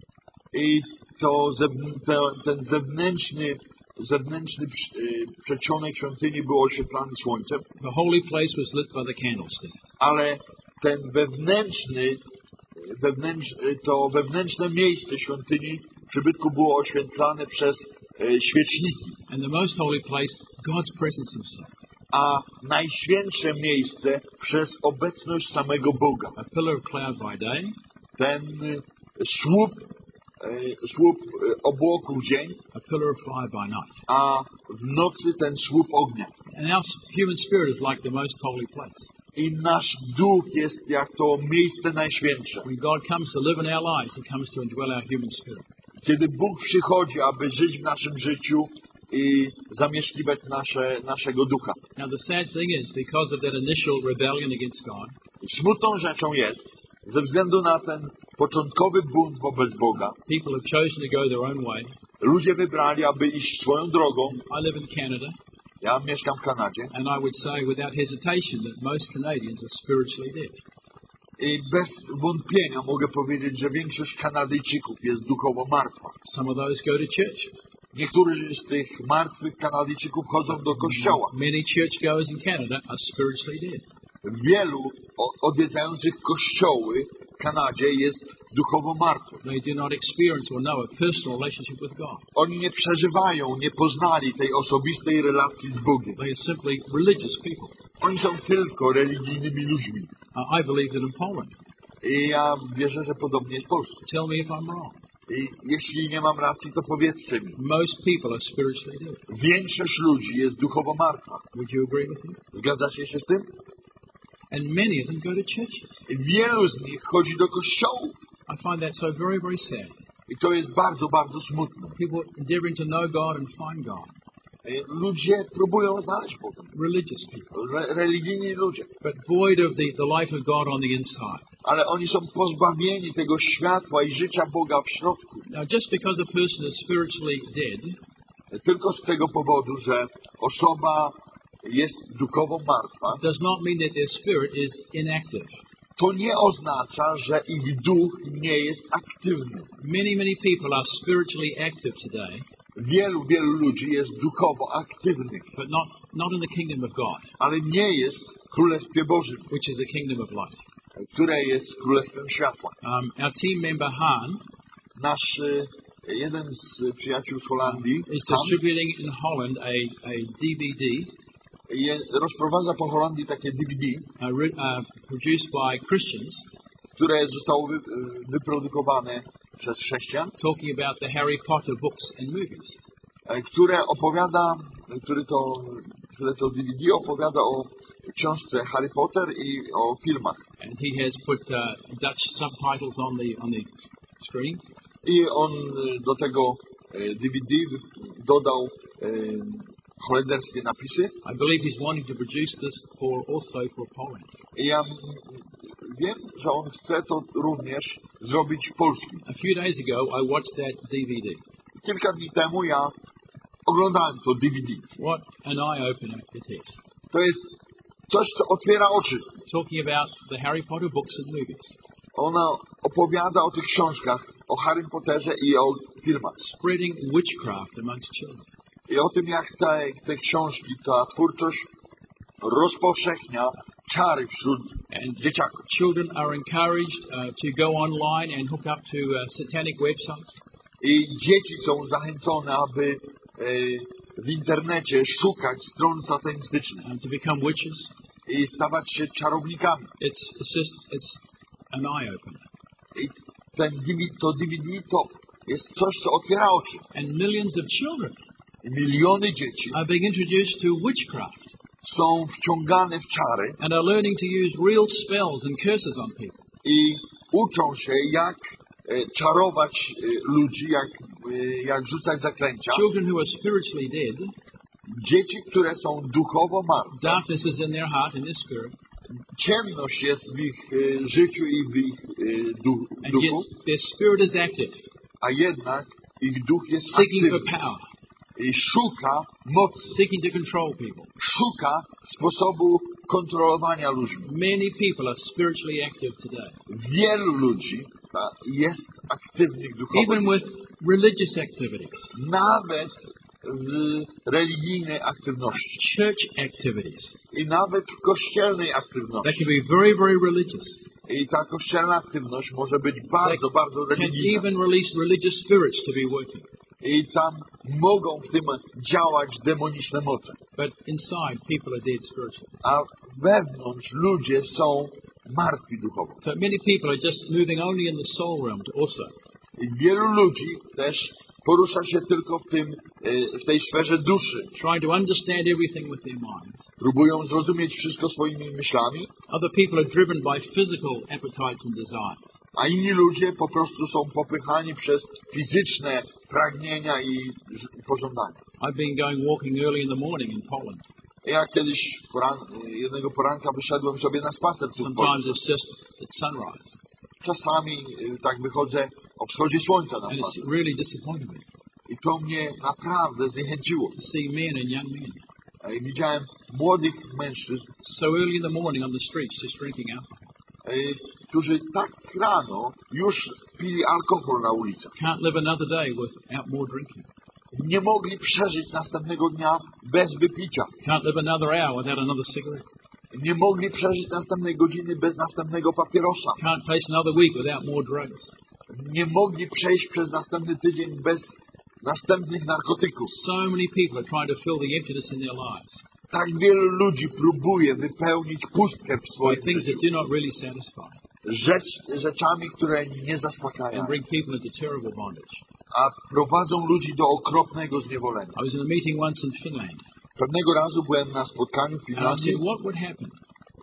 [SPEAKER 2] I to zewn- te, ten zewnętrzny, zewnętrzny y, przedsionek świątyni był oświetlany słońcem,
[SPEAKER 1] The holy place was lit by the candlestick.
[SPEAKER 2] ale ten wewnętrzny, wewnętrz, to wewnętrzne miejsce świątyni przybytku było oświetlane przez y, świeczniki.
[SPEAKER 1] And the most holy place, God's presence himself.
[SPEAKER 2] A najświętsze miejsce przez obecność samego Boga.
[SPEAKER 1] A pillar of cloud by day,
[SPEAKER 2] Ten y, słup, y, słup y, obłoku w dzień,
[SPEAKER 1] a pillar of fire by night.
[SPEAKER 2] a w nocy ten słup ognia.
[SPEAKER 1] And our human spirit is like the most holy place.
[SPEAKER 2] I nasz duch jest jak to miejsce najświętsze.
[SPEAKER 1] When God comes to live in our lives, He comes to indwell our human spirit.
[SPEAKER 2] Kiedy Bóg przychodzi, aby żyć w naszym życiu i zamieszkiwać nasze, naszego ducha.
[SPEAKER 1] Now the sad thing is, because of that initial rebellion against God,
[SPEAKER 2] Smutną rzeczą jest, ze względu na ten początkowy bunt wobec Boga,
[SPEAKER 1] people have chosen to go their own way.
[SPEAKER 2] ludzie wybrali, aby iść swoją drogą.
[SPEAKER 1] I live in Canada,
[SPEAKER 2] Ja mieszkam w Kanadzie
[SPEAKER 1] and I would say without hesitation that most Canadians are spiritually dead.
[SPEAKER 2] i bez wątpienia mogę powiedzieć, że większość Kanadyjczyków jest duchowo martwa.
[SPEAKER 1] Some of those go to church.
[SPEAKER 2] Niektórzy z tych martwych Kanadyjczyków chodzą do kościoła.
[SPEAKER 1] Many churchgoers in Canada are spiritually dead.
[SPEAKER 2] Wielu o- odwiedzających kościoły w Kanadzie jest duchowo martwych.
[SPEAKER 1] They do not experience or know a personal relationship with God.
[SPEAKER 2] Oni nie przeżywają, nie poznali tej osobistej relacji z Bogiem.
[SPEAKER 1] They are simply religious people.
[SPEAKER 2] Oni są tylko religijnymi ludźmi.
[SPEAKER 1] Uh, I believe that in Poland.
[SPEAKER 2] I ja wierzę, że podobnie jest w Polsce.
[SPEAKER 1] Tell me if I'm wrong.
[SPEAKER 2] I jeśli nie mam racji, to powiedzcie mi.
[SPEAKER 1] Most people are spiritually dead.
[SPEAKER 2] Większość ludzi jest duchowo martwa.
[SPEAKER 1] Would you agree with me?
[SPEAKER 2] Zgadzacie się z tym?
[SPEAKER 1] And many of them go to churches.
[SPEAKER 2] I wielu z nich chodzi do kościołów.
[SPEAKER 1] I find that so very, very sad.
[SPEAKER 2] I to jest bardzo, bardzo smutne.
[SPEAKER 1] People endeavoring to know God and find God.
[SPEAKER 2] Ludzie próbują znaleźć Boga.
[SPEAKER 1] Religious people.
[SPEAKER 2] Re religijni ludzie.
[SPEAKER 1] But void of the, the life of God on the inside.
[SPEAKER 2] Ale oni są pozbawieni tego światła i życia Boga w środku.
[SPEAKER 1] Now, just because a person is spiritually dead,
[SPEAKER 2] tylko z tego powodu, że osoba jest duchowo martwa,
[SPEAKER 1] does not mean that their spirit is inactive.
[SPEAKER 2] To nie oznacza, że ich duch nie jest aktywny.
[SPEAKER 1] Many, many people are spiritually active today.
[SPEAKER 2] Wielu, wielu ludzi jest duchowo aktywnych,
[SPEAKER 1] but not, not in the kingdom of God,
[SPEAKER 2] ale nie jest w Królestwie Bożym,
[SPEAKER 1] which is the kingdom of light.
[SPEAKER 2] które jest Królestwem Światła.
[SPEAKER 1] Um, our team member Han,
[SPEAKER 2] nasz jeden z przyjaciół z Holandii,
[SPEAKER 1] is distributing in Holland a, a D V D.
[SPEAKER 2] Je, rozprowadza po Holandii takie D V D,
[SPEAKER 1] uh, re, uh, produced by Christians,
[SPEAKER 2] które zostało wy, wyprodukowane przez chrześcijan,
[SPEAKER 1] talking about the Harry Potter books and movies,
[SPEAKER 2] które opowiada, który to, które to D V D opowiada o książce Harry Potter i o filmach.
[SPEAKER 1] And he has put uh, Dutch subtitles on the on the screen.
[SPEAKER 2] I on do tego D V D dodał holenderskie napisy.
[SPEAKER 1] I believe he's wanting to produce this for also for Poland.
[SPEAKER 2] I ja wiem, że on chce to również zrobić w polskim.
[SPEAKER 1] A few days ago I watched that D V D.
[SPEAKER 2] Kilka dni temu ja oglądałem to D V D.
[SPEAKER 1] What an eye-opener it is.
[SPEAKER 2] To jest coś, co otwiera oczy.
[SPEAKER 1] Talking about the Harry Potter books and movies.
[SPEAKER 2] Ona opowiada o tych książkach, o Harrym Potterze i o filmach.
[SPEAKER 1] Spreading witchcraft amongst children.
[SPEAKER 2] I o tym, jak te, te książki, ta twórczość rozpowszechnia czary wśród
[SPEAKER 1] and
[SPEAKER 2] dzieciaków.
[SPEAKER 1] Children are encouraged uh, to go online and hook up to uh, satanic websites.
[SPEAKER 2] I dzieci są zachęcone, aby e, w internecie szukać stron satanistycznych.
[SPEAKER 1] Um, to become witches.
[SPEAKER 2] I stawać się czarownikami.
[SPEAKER 1] It's, it's just it's an eye-opener.
[SPEAKER 2] I ten D V D, to D V D to jest coś, co otwiera oczy.
[SPEAKER 1] And millions of children
[SPEAKER 2] I miliony dzieci
[SPEAKER 1] are being introduced to witchcraft.
[SPEAKER 2] Są wciągane w czary.
[SPEAKER 1] And are learning to use real spells and curses on people.
[SPEAKER 2] I uczą się, jak e, czarować e, ludzi, jak, e, jak rzucać zaklęcia.
[SPEAKER 1] Children who are spiritually dead.
[SPEAKER 2] Dzieci, które są duchowo martwe.
[SPEAKER 1] Darkness is in their heart and their spirit.
[SPEAKER 2] Ciemność jest w ich e, życiu i w ich e, duchu.
[SPEAKER 1] And yet their spirit is active.
[SPEAKER 2] A jednak ich duch jest
[SPEAKER 1] seeking
[SPEAKER 2] aktywny.
[SPEAKER 1] for power.
[SPEAKER 2] I szuka mocy.
[SPEAKER 1] Seeking to control people.
[SPEAKER 2] Szuka sposobu kontrolowania ludzi.
[SPEAKER 1] Many people are spiritually active today.
[SPEAKER 2] Wielu ludzi ta, jest aktywnych duchowo.
[SPEAKER 1] Even with religious activities.
[SPEAKER 2] Nawet w religijnej aktywności.
[SPEAKER 1] Church activities.
[SPEAKER 2] I nawet w kościelnej aktywności.
[SPEAKER 1] They can be very, very religious.
[SPEAKER 2] I ta kościelna aktywność może być bardzo,
[SPEAKER 1] they
[SPEAKER 2] bardzo religijna.
[SPEAKER 1] Can even release religious spirits to be working.
[SPEAKER 2] I tam mogą w tym działać demoniczne moce.
[SPEAKER 1] But inside, people are dead spiritually.
[SPEAKER 2] A wewnątrz ludzie są martwi duchowo.
[SPEAKER 1] So many people are just moving only in the soul realm also.
[SPEAKER 2] I wielu ludzi też porusza się tylko w tym, w tej sferze duszy.
[SPEAKER 1] Trying to understand everything with their minds.
[SPEAKER 2] Próbują zrozumieć wszystko swoimi myślami.
[SPEAKER 1] Other people are driven by physical appetites and desires.
[SPEAKER 2] A inni ludzie po prostu są popychani przez fizyczne pragnienia i pożądania.
[SPEAKER 1] I've been going walking early in the morning in Poland.
[SPEAKER 2] Ja kiedyś poran, jednego poranka wyszedłem sobie na spacer.
[SPEAKER 1] Sometimes it's just at sunrise.
[SPEAKER 2] Czasami tak wychodzę o wschodzie słońca na
[SPEAKER 1] and
[SPEAKER 2] spacer.
[SPEAKER 1] it's really disappointed me.
[SPEAKER 2] I to mnie naprawdę zniechęciło.
[SPEAKER 1] To see men and young men.
[SPEAKER 2] I widziałem młodych mężczyzn.
[SPEAKER 1] So early in the morning on the streets just drinking alcohol.
[SPEAKER 2] Którzy tak rano już pili alkohol na ulicach.
[SPEAKER 1] Can't live another day without more drinking.
[SPEAKER 2] Nie mogli przeżyć następnego dnia bez wypicia.
[SPEAKER 1] Can't live another hour without another cigarette.
[SPEAKER 2] Nie mogli przeżyć następnej godziny bez następnego papierosa.
[SPEAKER 1] Can't face another week without more drugs.
[SPEAKER 2] Nie mogli przejść przez następny tydzień bez następnych narkotyków.
[SPEAKER 1] So many people are trying to fill the emptiness in their lives.
[SPEAKER 2] Tak wielu ludzi próbuje wypełnić pustkę w swoim
[SPEAKER 1] by things
[SPEAKER 2] życiu.
[SPEAKER 1] that do not really satisfy.
[SPEAKER 2] Rzecz, rzeczami, które nie zaspokajają.
[SPEAKER 1] And bring people into terrible bondage.
[SPEAKER 2] A prowadzą ludzi do okropnego zniewolenia.
[SPEAKER 1] I was in a meeting once in Finland.
[SPEAKER 2] Pewnego razu byłem na spotkaniu w
[SPEAKER 1] And I
[SPEAKER 2] Finlandii.
[SPEAKER 1] said, what would happen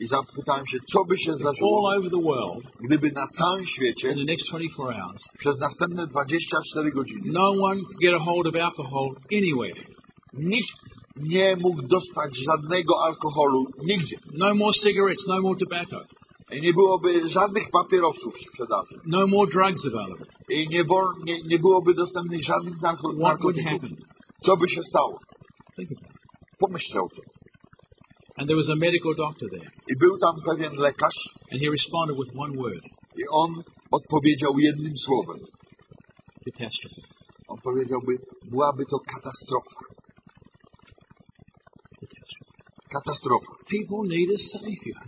[SPEAKER 2] I zapytałem się, co by się
[SPEAKER 1] all
[SPEAKER 2] zdarzyło,
[SPEAKER 1] over the world
[SPEAKER 2] gdyby na całym świecie
[SPEAKER 1] in the next twenty-four hours,
[SPEAKER 2] przez następne dwadzieścia cztery godziny
[SPEAKER 1] no one could get a hold of alcohol anywhere.
[SPEAKER 2] nikt nie mógł dostać żadnego alkoholu nigdzie.
[SPEAKER 1] No more cigarettes, no more tobacco.
[SPEAKER 2] I nie byłoby żadnych papierosów w sprzedaży.
[SPEAKER 1] No more drugs available.
[SPEAKER 2] I nie, wol, nie, nie byłoby dostępnych żadnych narko,
[SPEAKER 1] What would
[SPEAKER 2] narkotyków.
[SPEAKER 1] happen?
[SPEAKER 2] Co by się stało?
[SPEAKER 1] Think about it.
[SPEAKER 2] Pomyślcie o tym.
[SPEAKER 1] And there was a medical doctor there,
[SPEAKER 2] I był tam pewien lekarz
[SPEAKER 1] and he responded with one word:
[SPEAKER 2] i on odpowiedział jednym słowem.
[SPEAKER 1] catastrophe.
[SPEAKER 2] On powiedziałby, byłaby to katastrofa.
[SPEAKER 1] Catastrophe.
[SPEAKER 2] Katastrofa.
[SPEAKER 1] People need a savior.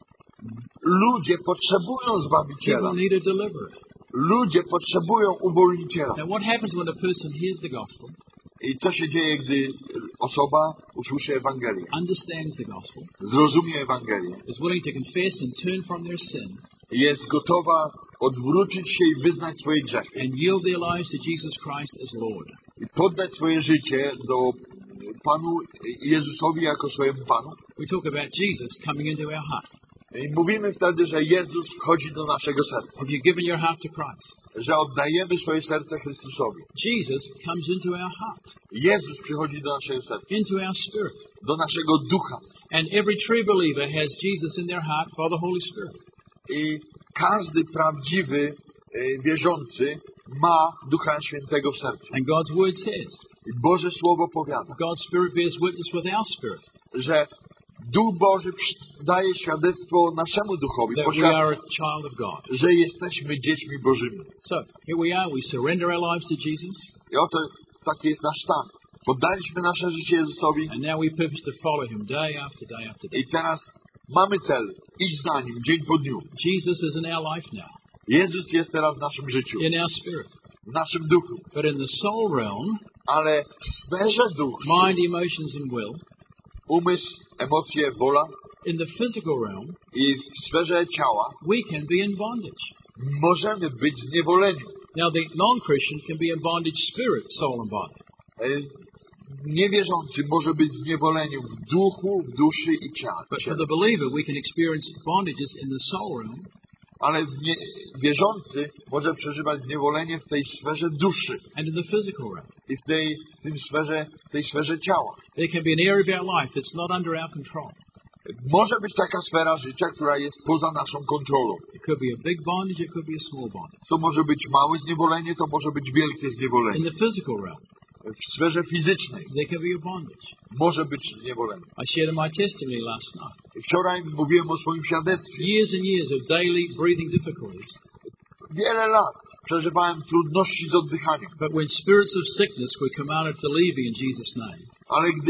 [SPEAKER 2] Ludzie potrzebują Zbawiciela.
[SPEAKER 1] People need a deliverer.
[SPEAKER 2] Ludzie potrzebują uwolniciela.
[SPEAKER 1] Now, what happens when a person hears the gospel,
[SPEAKER 2] I co się dzieje, gdy osoba usłyszy Ewangelię?
[SPEAKER 1] understands the gospel,
[SPEAKER 2] Zrozumie Ewangelię.
[SPEAKER 1] is willing to confess and turn from their sin,
[SPEAKER 2] Jest gotowa odwrócić się i wyznać swoje grzechy.
[SPEAKER 1] and yield their lives to Jesus Christ as Lord?
[SPEAKER 2] I poddać swoje życie do Panu Jezusowi jako swojemu Panu.
[SPEAKER 1] We talk about Jesus coming into our heart.
[SPEAKER 2] I mówimy wtedy, że Jezus wchodzi do naszego serca.
[SPEAKER 1] Have you given your heart to Christ?
[SPEAKER 2] Że oddajemy swoje serce Chrystusowi.
[SPEAKER 1] Jesus comes into our heart,
[SPEAKER 2] Jezus przychodzi do naszego serca.
[SPEAKER 1] into our spirit.
[SPEAKER 2] Do naszego ducha.
[SPEAKER 1] And every true believer has Jesus in their heart by the Holy Spirit.
[SPEAKER 2] I każdy prawdziwy e, wierzący ma Ducha Świętego w sercu.
[SPEAKER 1] And God's Word says,
[SPEAKER 2] I Boże Słowo powiada,
[SPEAKER 1] God's Spirit bears witness with our spirit
[SPEAKER 2] że Duch Boży daje świadectwo naszemu duchowi,
[SPEAKER 1] that we
[SPEAKER 2] poświad-
[SPEAKER 1] are a child of God.
[SPEAKER 2] że jesteśmy dziećmi Bożymi.
[SPEAKER 1] So, here we are, we surrender our lives to Jesus,
[SPEAKER 2] I oto taki jest nasz stan. Poddaliśmy nasze życie Jezusowi
[SPEAKER 1] and now we purpose to follow Him day after day after day.
[SPEAKER 2] i teraz mamy cel. Iść za Nim dzień po dniu.
[SPEAKER 1] Jesus is in our life now,
[SPEAKER 2] Jezus jest teraz w naszym życiu,
[SPEAKER 1] in our spirit.
[SPEAKER 2] w naszym duchu.
[SPEAKER 1] But in the soul realm,
[SPEAKER 2] Ale w sferze duchu,
[SPEAKER 1] mind, emotions, and will,
[SPEAKER 2] umysł, emocje, wola
[SPEAKER 1] in the physical realm,
[SPEAKER 2] i w sferze ciała
[SPEAKER 1] we can be in bondage.
[SPEAKER 2] możemy być zniewoleni.
[SPEAKER 1] Now, the non-Christian can be in bondage spirit, soul, and body.
[SPEAKER 2] E, Niewierzący może być zniewoleni w duchu, w duszy i ciele.
[SPEAKER 1] But for the believer, we can experience bondages in the soul realm,
[SPEAKER 2] Ale w nie, wierzący może przeżywać zniewolenie w tej sferze duszy
[SPEAKER 1] and in the physical realm.
[SPEAKER 2] i w tej, w tym sferze, tej sferze ciała.
[SPEAKER 1] There can be an area of our life that's not under our control.
[SPEAKER 2] Może być taka sfera życia, która jest poza naszą kontrolą.
[SPEAKER 1] It could be a big bondage, it could be a small bondage.
[SPEAKER 2] To może być małe zniewolenie, to może być wielkie
[SPEAKER 1] In
[SPEAKER 2] zniewolenie.
[SPEAKER 1] the physical realm,
[SPEAKER 2] W sferze fizycznej
[SPEAKER 1] there can be a bondage.
[SPEAKER 2] może być zniewolenie.
[SPEAKER 1] I shared my testimony last night.
[SPEAKER 2] Wczoraj mówiłem o swoim świadectwie.
[SPEAKER 1] Years and years of daily breathing difficulties.
[SPEAKER 2] Wiele lat przeżywałem trudności z oddychaniem,
[SPEAKER 1] But when spirits of sickness were commanded to leave me in Jesus' name,
[SPEAKER 2] ale gdy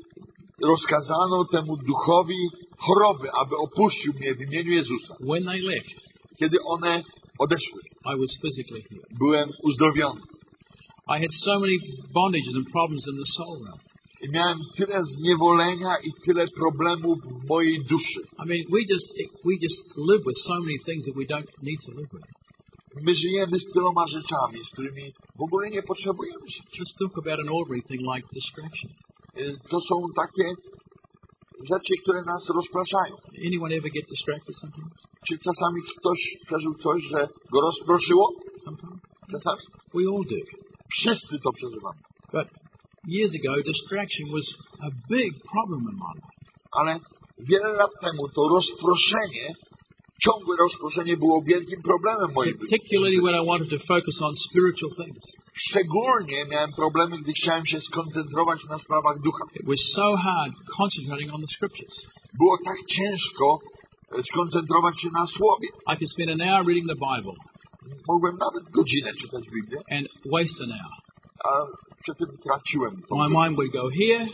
[SPEAKER 2] rozkazano temu duchowi choroby, aby opuścił mnie w imieniu Jezusa,
[SPEAKER 1] when they left,
[SPEAKER 2] kiedy one odeszły,
[SPEAKER 1] I was physically healed.
[SPEAKER 2] byłem uzdrowiony.
[SPEAKER 1] I had so many bondages and problems in the soul realm.
[SPEAKER 2] I miałem tyle zniewolenia i tyle problemów w mojej duszy.
[SPEAKER 1] I mean, we just we just live with so many things that we don't need to live with.
[SPEAKER 2] My żyjemy z tyloma rzeczami, z którymi w ogóle nie potrzebujemy żyć.
[SPEAKER 1] Let's talk about an ordinary thing like distraction.
[SPEAKER 2] Y, To są takie rzeczy, które nas rozpraszają.
[SPEAKER 1] Anyone ever get distracted sometimes?
[SPEAKER 2] Czy czasami ktoś przeżył coś, że go rozproszyło?
[SPEAKER 1] Sometimes.
[SPEAKER 2] Czasami.
[SPEAKER 1] We all do.
[SPEAKER 2] Wszyscy to przeżywamy.
[SPEAKER 1] But years ago, distraction was a big problem in my life.
[SPEAKER 2] Ale wiele lat temu to rozproszenie, ciągłe rozproszenie było wielkim problemem w moim życiu.
[SPEAKER 1] Particularly when I wanted to focus on spiritual things.
[SPEAKER 2] Szczególnie miałem problemy, gdy chciałem się skoncentrować na sprawach ducha.
[SPEAKER 1] It was so hard concentrating on the scriptures.
[SPEAKER 2] Było tak ciężko e, skoncentrować się na słowie.
[SPEAKER 1] I could spend an hour reading the Bible
[SPEAKER 2] Mogłem nawet godzinę czytać Biblię,
[SPEAKER 1] and waste an hour.
[SPEAKER 2] a przy tym traciłem to.
[SPEAKER 1] My mind would go here.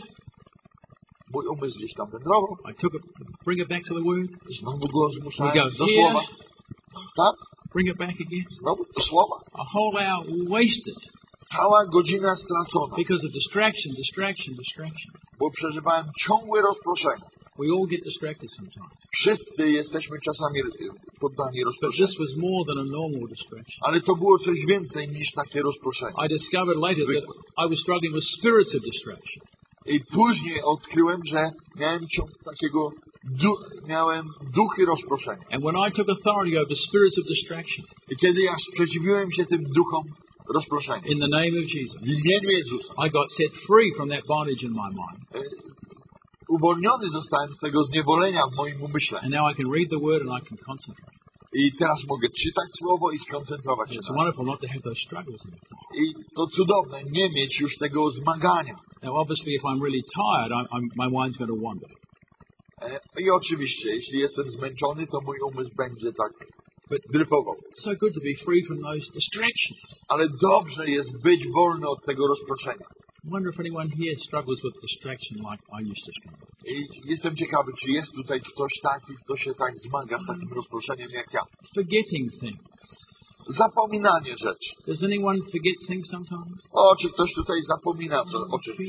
[SPEAKER 2] Mój umysł gdzieś tam wędrował.
[SPEAKER 1] I took it, bring it back to the Word.
[SPEAKER 2] Znowu go
[SPEAKER 1] We
[SPEAKER 2] zmuszałem
[SPEAKER 1] go
[SPEAKER 2] do
[SPEAKER 1] here.
[SPEAKER 2] słowa. Tak?
[SPEAKER 1] Bring it back again.
[SPEAKER 2] Znowu do słowa.
[SPEAKER 1] A whole hour wasted
[SPEAKER 2] Cała godzina stracona,
[SPEAKER 1] because of distraction, distraction, distraction.
[SPEAKER 2] bo przeżywałem ciągłe rozproszenie.
[SPEAKER 1] We all get distracted sometimes.
[SPEAKER 2] Wszyscy jesteśmy czasami e, poddani
[SPEAKER 1] But
[SPEAKER 2] rozproszeniu.
[SPEAKER 1] this was more than a normal distraction.
[SPEAKER 2] Ale to było coś więcej niż takie rozproszenie.
[SPEAKER 1] I discovered later that I was struggling with spirits of distraction.
[SPEAKER 2] I później odkryłem, że miałem ciąg takiego du- miałem duchy rozproszenia.
[SPEAKER 1] And when I took authority over spirits of distraction,
[SPEAKER 2] I kiedy ja sprzeciwiłem się tym duchom rozproszenia,
[SPEAKER 1] in the name of Jesus,
[SPEAKER 2] w imieniu Jezusa,
[SPEAKER 1] I got set free from that bondage in my mind.
[SPEAKER 2] e, uwolniony zostałem z tego zniewolenia w moim umyśle.
[SPEAKER 1] And now I can read the word and I can concentrate.
[SPEAKER 2] I teraz mogę czytać słowo i skoncentrować się
[SPEAKER 1] It's
[SPEAKER 2] na nim.
[SPEAKER 1] wonderful not to have those struggles anymore.
[SPEAKER 2] I to cudowne, nie mieć już tego zmagania.
[SPEAKER 1] Now, obviously, if I'm really tired, I'm, I'm, my mind's going to wander.
[SPEAKER 2] E, I oczywiście, jeśli jestem zmęczony, to mój umysł będzie tak dryfował.
[SPEAKER 1] It's so good to be free from those distractions.
[SPEAKER 2] Ale dobrze jest być wolny od tego rozproszenia.
[SPEAKER 1] I wonder if anyone here struggles with distraction like I used to struggle.
[SPEAKER 2] I jestem ciekawy, czy jest tutaj ktoś taki, kto się tak zmaga z takim rozproszeniem jak ja.
[SPEAKER 1] Forgetting things.
[SPEAKER 2] Zapominanie rzeczy.
[SPEAKER 1] Does anyone forget things sometimes?
[SPEAKER 2] O, czy ktoś tutaj zapomina co, o czymś?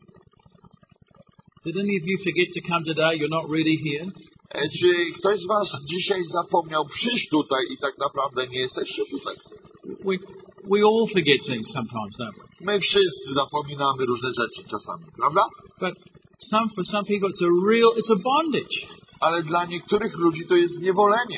[SPEAKER 1] Did any of you forget to come today? You're not really here.
[SPEAKER 2] E, czy ktoś z was dzisiaj zapomniał przyjść tutaj i tak naprawdę nie jesteście tutaj?
[SPEAKER 1] We, we all forget things sometimes, don't we?
[SPEAKER 2] My wszyscy zapominamy różne rzeczy czasami, prawda?
[SPEAKER 1] But some, for some people it's a real, it's a bondage.
[SPEAKER 2] Ale dla niektórych ludzi to jest zniewolenie.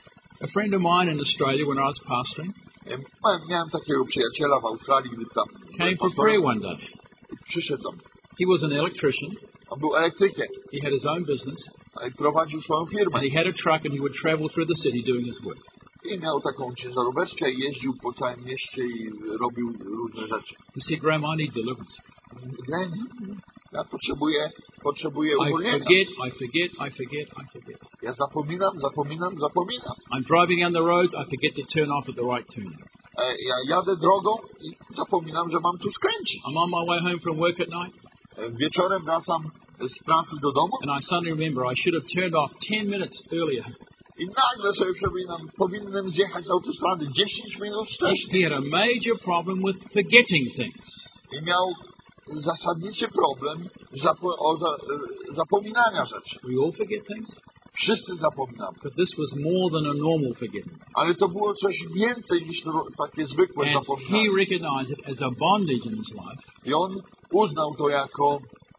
[SPEAKER 1] A friend of mine in Australia when I was pastoring
[SPEAKER 2] E, Miałem, miałem takiego przyjaciela w Australii, gdy tam
[SPEAKER 1] came for prayer one day.
[SPEAKER 2] przyszedł tam.
[SPEAKER 1] He was an electrician.
[SPEAKER 2] On był elektrykiem
[SPEAKER 1] He had his own business.
[SPEAKER 2] i prowadził swoją firmę.
[SPEAKER 1] And he had a truck and he would travel through the city doing his work.
[SPEAKER 2] I miał taką ciężaróweczkę i jeździł po całym mieście i robił różne rzeczy.
[SPEAKER 1] He said, Graham, I need deliverance.
[SPEAKER 2] Glenn, ja potrzebuję, potrzebuję
[SPEAKER 1] I
[SPEAKER 2] uwolnienia.
[SPEAKER 1] forget, I forget, I forget, I forget.
[SPEAKER 2] Ja zapominam, zapominam, zapominam.
[SPEAKER 1] I'm driving down the roads, I forget to turn off at the right turn.
[SPEAKER 2] E, Ja jadę drogą i zapominam, że mam tu skręcić.
[SPEAKER 1] I'm on my way home from work at night,
[SPEAKER 2] E, Wieczorem wracam z pracy do domu
[SPEAKER 1] and I suddenly remember I should have turned off ten minutes earlier.
[SPEAKER 2] i nagle sobie przypominam, powinienem zjechać z autostrady dziesięć minut wcześniej.
[SPEAKER 1] He had a major problem with forgetting things.
[SPEAKER 2] I miał zasadniczy problem zapo o za e, zapominania rzeczy.
[SPEAKER 1] We all forget things,
[SPEAKER 2] Wszyscy zapominamy.
[SPEAKER 1] but this was more than a normal forgetting.
[SPEAKER 2] Ale to było coś więcej niż no, takie zwykłe
[SPEAKER 1] And he
[SPEAKER 2] zapominanie.
[SPEAKER 1] recognized it as a bondage in his life,
[SPEAKER 2] I on uznał to jako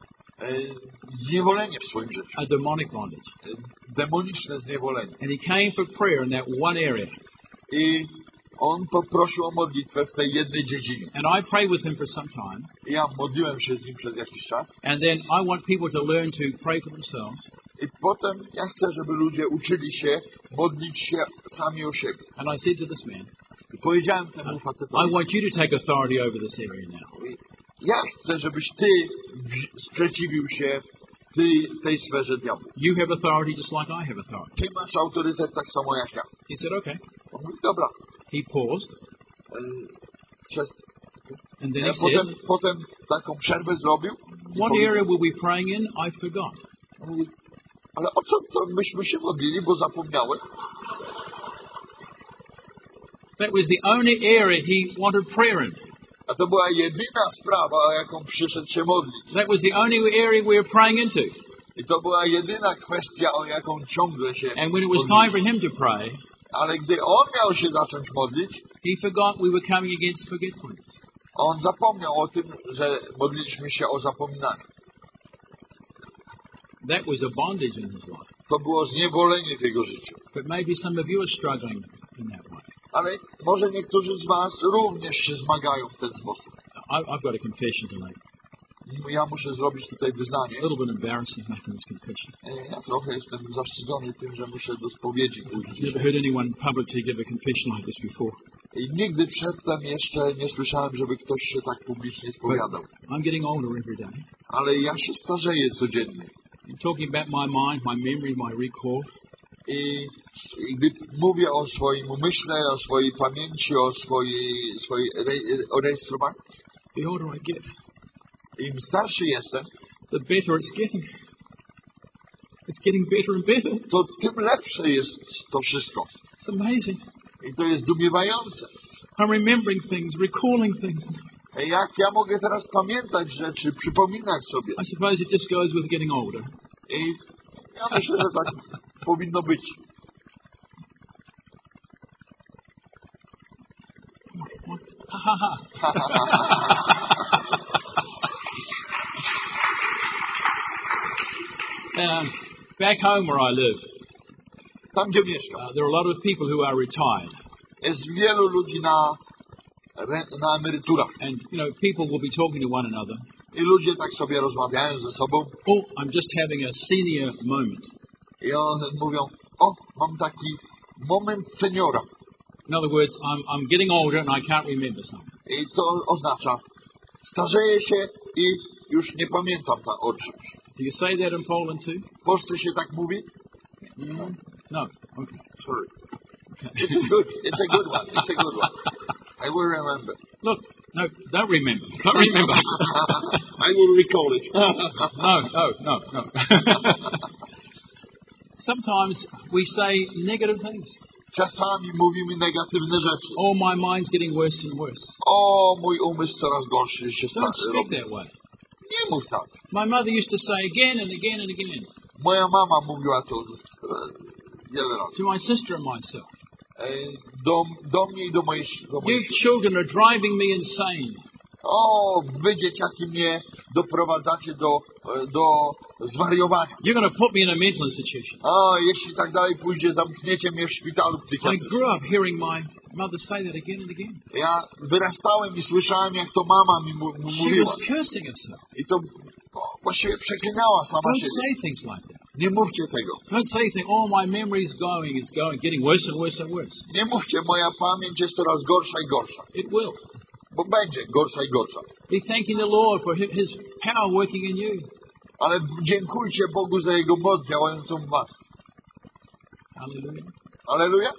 [SPEAKER 2] e, zniewolenie w swoim życiu.
[SPEAKER 1] a demonic bondage.
[SPEAKER 2] E, demoniczne zniewolenie.
[SPEAKER 1] And he came for prayer in that one area.
[SPEAKER 2] I on poprosił o modlitwę w tej jednej dziedzinie.
[SPEAKER 1] And I prayed with him for some time.
[SPEAKER 2] I ja modliłem się z nim przez jakiś czas.
[SPEAKER 1] And then I want people to learn to pray for themselves.
[SPEAKER 2] I potem ja chcę, żeby ludzie uczyli się modlić się sami o siebie.
[SPEAKER 1] And I said to this man,
[SPEAKER 2] I powiedziałem temu
[SPEAKER 1] I
[SPEAKER 2] facetowi,
[SPEAKER 1] want you to take authority over this area now.
[SPEAKER 2] ja chcę, żebyś ty w- sprzeciwił się ty, tej sferze diabła.
[SPEAKER 1] You have authority just like I have authority.
[SPEAKER 2] Ty masz autorytet tak samo jak ja.
[SPEAKER 1] He said, okay.
[SPEAKER 2] On mówi, dobra.
[SPEAKER 1] He paused.
[SPEAKER 2] E, Przez,
[SPEAKER 1] And then
[SPEAKER 2] e,
[SPEAKER 1] he
[SPEAKER 2] potem,
[SPEAKER 1] said,
[SPEAKER 2] potem taką przerwę zrobił. I
[SPEAKER 1] what
[SPEAKER 2] powiedział-
[SPEAKER 1] area were we praying in? I forgot.
[SPEAKER 2] On mówi, ale o co to myśmy się modlili, bo zapomniałem?
[SPEAKER 1] That was the only area he wanted prayer in.
[SPEAKER 2] A to była jedyna sprawa, o jaką przyszedł się modlić.
[SPEAKER 1] That was the only area we were praying into.
[SPEAKER 2] I to była jedyna kwestia, o jaką ciągle się
[SPEAKER 1] And when it was
[SPEAKER 2] modlił.
[SPEAKER 1] time for him to pray,
[SPEAKER 2] Ale gdy on miał się zacząć modlić,
[SPEAKER 1] he forgot we were coming against forgetfulness.
[SPEAKER 2] on zapomniał o tym, że modliliśmy się o zapominanie.
[SPEAKER 1] That was a bondage in his life.
[SPEAKER 2] To było zniewolenie w jego życiu.
[SPEAKER 1] But maybe some of you are struggling in that way.
[SPEAKER 2] Ale może niektórzy z was również się zmagają w ten sposób.
[SPEAKER 1] I, I've got a confession to make.
[SPEAKER 2] Ja muszę zrobić tutaj wyznanie.
[SPEAKER 1] A little bit embarrassing making this confession.
[SPEAKER 2] E, Ja trochę jestem zawstydzony tym, że muszę do spowiedzi pójść.
[SPEAKER 1] Never heard anyone publicly give a confession like this before.
[SPEAKER 2] I nigdy przedtem jeszcze nie słyszałem, żeby ktoś się tak publicznie spowiadał.
[SPEAKER 1] I'm getting older every day.
[SPEAKER 2] Ale ja się starzeję codziennie.
[SPEAKER 1] I'm talking about my mind, my memory, my recall.
[SPEAKER 2] I, I gdy mówię o swoim umyśle, o swojej pamięci, o swojej, swojej re, o rejestrowaniu,
[SPEAKER 1] The older I get,
[SPEAKER 2] im starszy jestem,
[SPEAKER 1] the better it's getting. It's getting better and better.
[SPEAKER 2] to tym lepsze jest to wszystko.
[SPEAKER 1] It's amazing.
[SPEAKER 2] I to jest zdumiewające.
[SPEAKER 1] I'm remembering things, recalling things.
[SPEAKER 2] Jak ja mogę teraz pamiętać rzeczy, przypominać sobie.
[SPEAKER 1] I suppose it just goes with getting older.
[SPEAKER 2] I ja myślę, że tak powinno być.
[SPEAKER 1] Ha ha ha. um, Back home where I live,
[SPEAKER 2] tam gdzie mieszkam,
[SPEAKER 1] uh, there are a lot of people who are retired.
[SPEAKER 2] jest wielu ludzi na, na emeryturach.
[SPEAKER 1] And, you know, people will be talking to one another.
[SPEAKER 2] I ludzie tak sobie rozmawiają ze sobą.
[SPEAKER 1] Oh, I'm just having a senior moment.
[SPEAKER 2] I one mówią, o, mam taki moment seniora.
[SPEAKER 1] In other words, I'm, I'm getting older and I can't remember something.
[SPEAKER 2] I to oznacza, starzeję się i już nie pamiętam ta o czymś.
[SPEAKER 1] Do you say that in Poland too?
[SPEAKER 2] W Polsce się tak mówi?
[SPEAKER 1] Mm, no. Okay.
[SPEAKER 2] Sorry. It's a good, it's a good one. It's a good one. I will remember.
[SPEAKER 1] Look, no, don't remember. Don't remember.
[SPEAKER 2] I will recall it.
[SPEAKER 1] no, no, no, no. Sometimes we say negative things.
[SPEAKER 2] Czasami mówimy negatywne rzeczy.
[SPEAKER 1] Oh, my mind's getting worse and worse.
[SPEAKER 2] O, mój umysł coraz gorszy się
[SPEAKER 1] Don't
[SPEAKER 2] staje.
[SPEAKER 1] speak that way.
[SPEAKER 2] Nie mów tak.
[SPEAKER 1] My mother used to say again and again and again
[SPEAKER 2] Moja mama mówiła to e, wiele razy.
[SPEAKER 1] to my sister and myself,
[SPEAKER 2] E, do, do mnie i do mojej, do
[SPEAKER 1] you
[SPEAKER 2] mojej
[SPEAKER 1] children are driving me insane.
[SPEAKER 2] O, wy dzieciaki mnie doprowadzacie do, e, do zwariowania.
[SPEAKER 1] You're going to put me in a mental institution.
[SPEAKER 2] O, jeśli tak dalej pójdzie, zamkniecie mnie w szpitalu
[SPEAKER 1] I
[SPEAKER 2] psychiatrycznym.
[SPEAKER 1] grew up hearing my mother say that again and again.
[SPEAKER 2] Ja wyrastałem i słyszałem, jak to mama mi mu- mu
[SPEAKER 1] She
[SPEAKER 2] mówiła.
[SPEAKER 1] was cursing herself.
[SPEAKER 2] I to o, właściwie przeklinała sama
[SPEAKER 1] Don't
[SPEAKER 2] siebie.
[SPEAKER 1] say things like that.
[SPEAKER 2] Nie mówcie tego.
[SPEAKER 1] Don't say things, oh, my memory's going, it's going, getting worse and worse and worse.
[SPEAKER 2] Nie mówcie, moja pamięć jest coraz gorsza i gorsza.
[SPEAKER 1] It will.
[SPEAKER 2] Bo będzie gorsza i gorsza.
[SPEAKER 1] Be thanking the Lord for Hi- His power working in you.
[SPEAKER 2] Ale dziękujcie Bogu za Jego moc działającą w was.
[SPEAKER 1] Hallelujah.
[SPEAKER 2] Aleluja.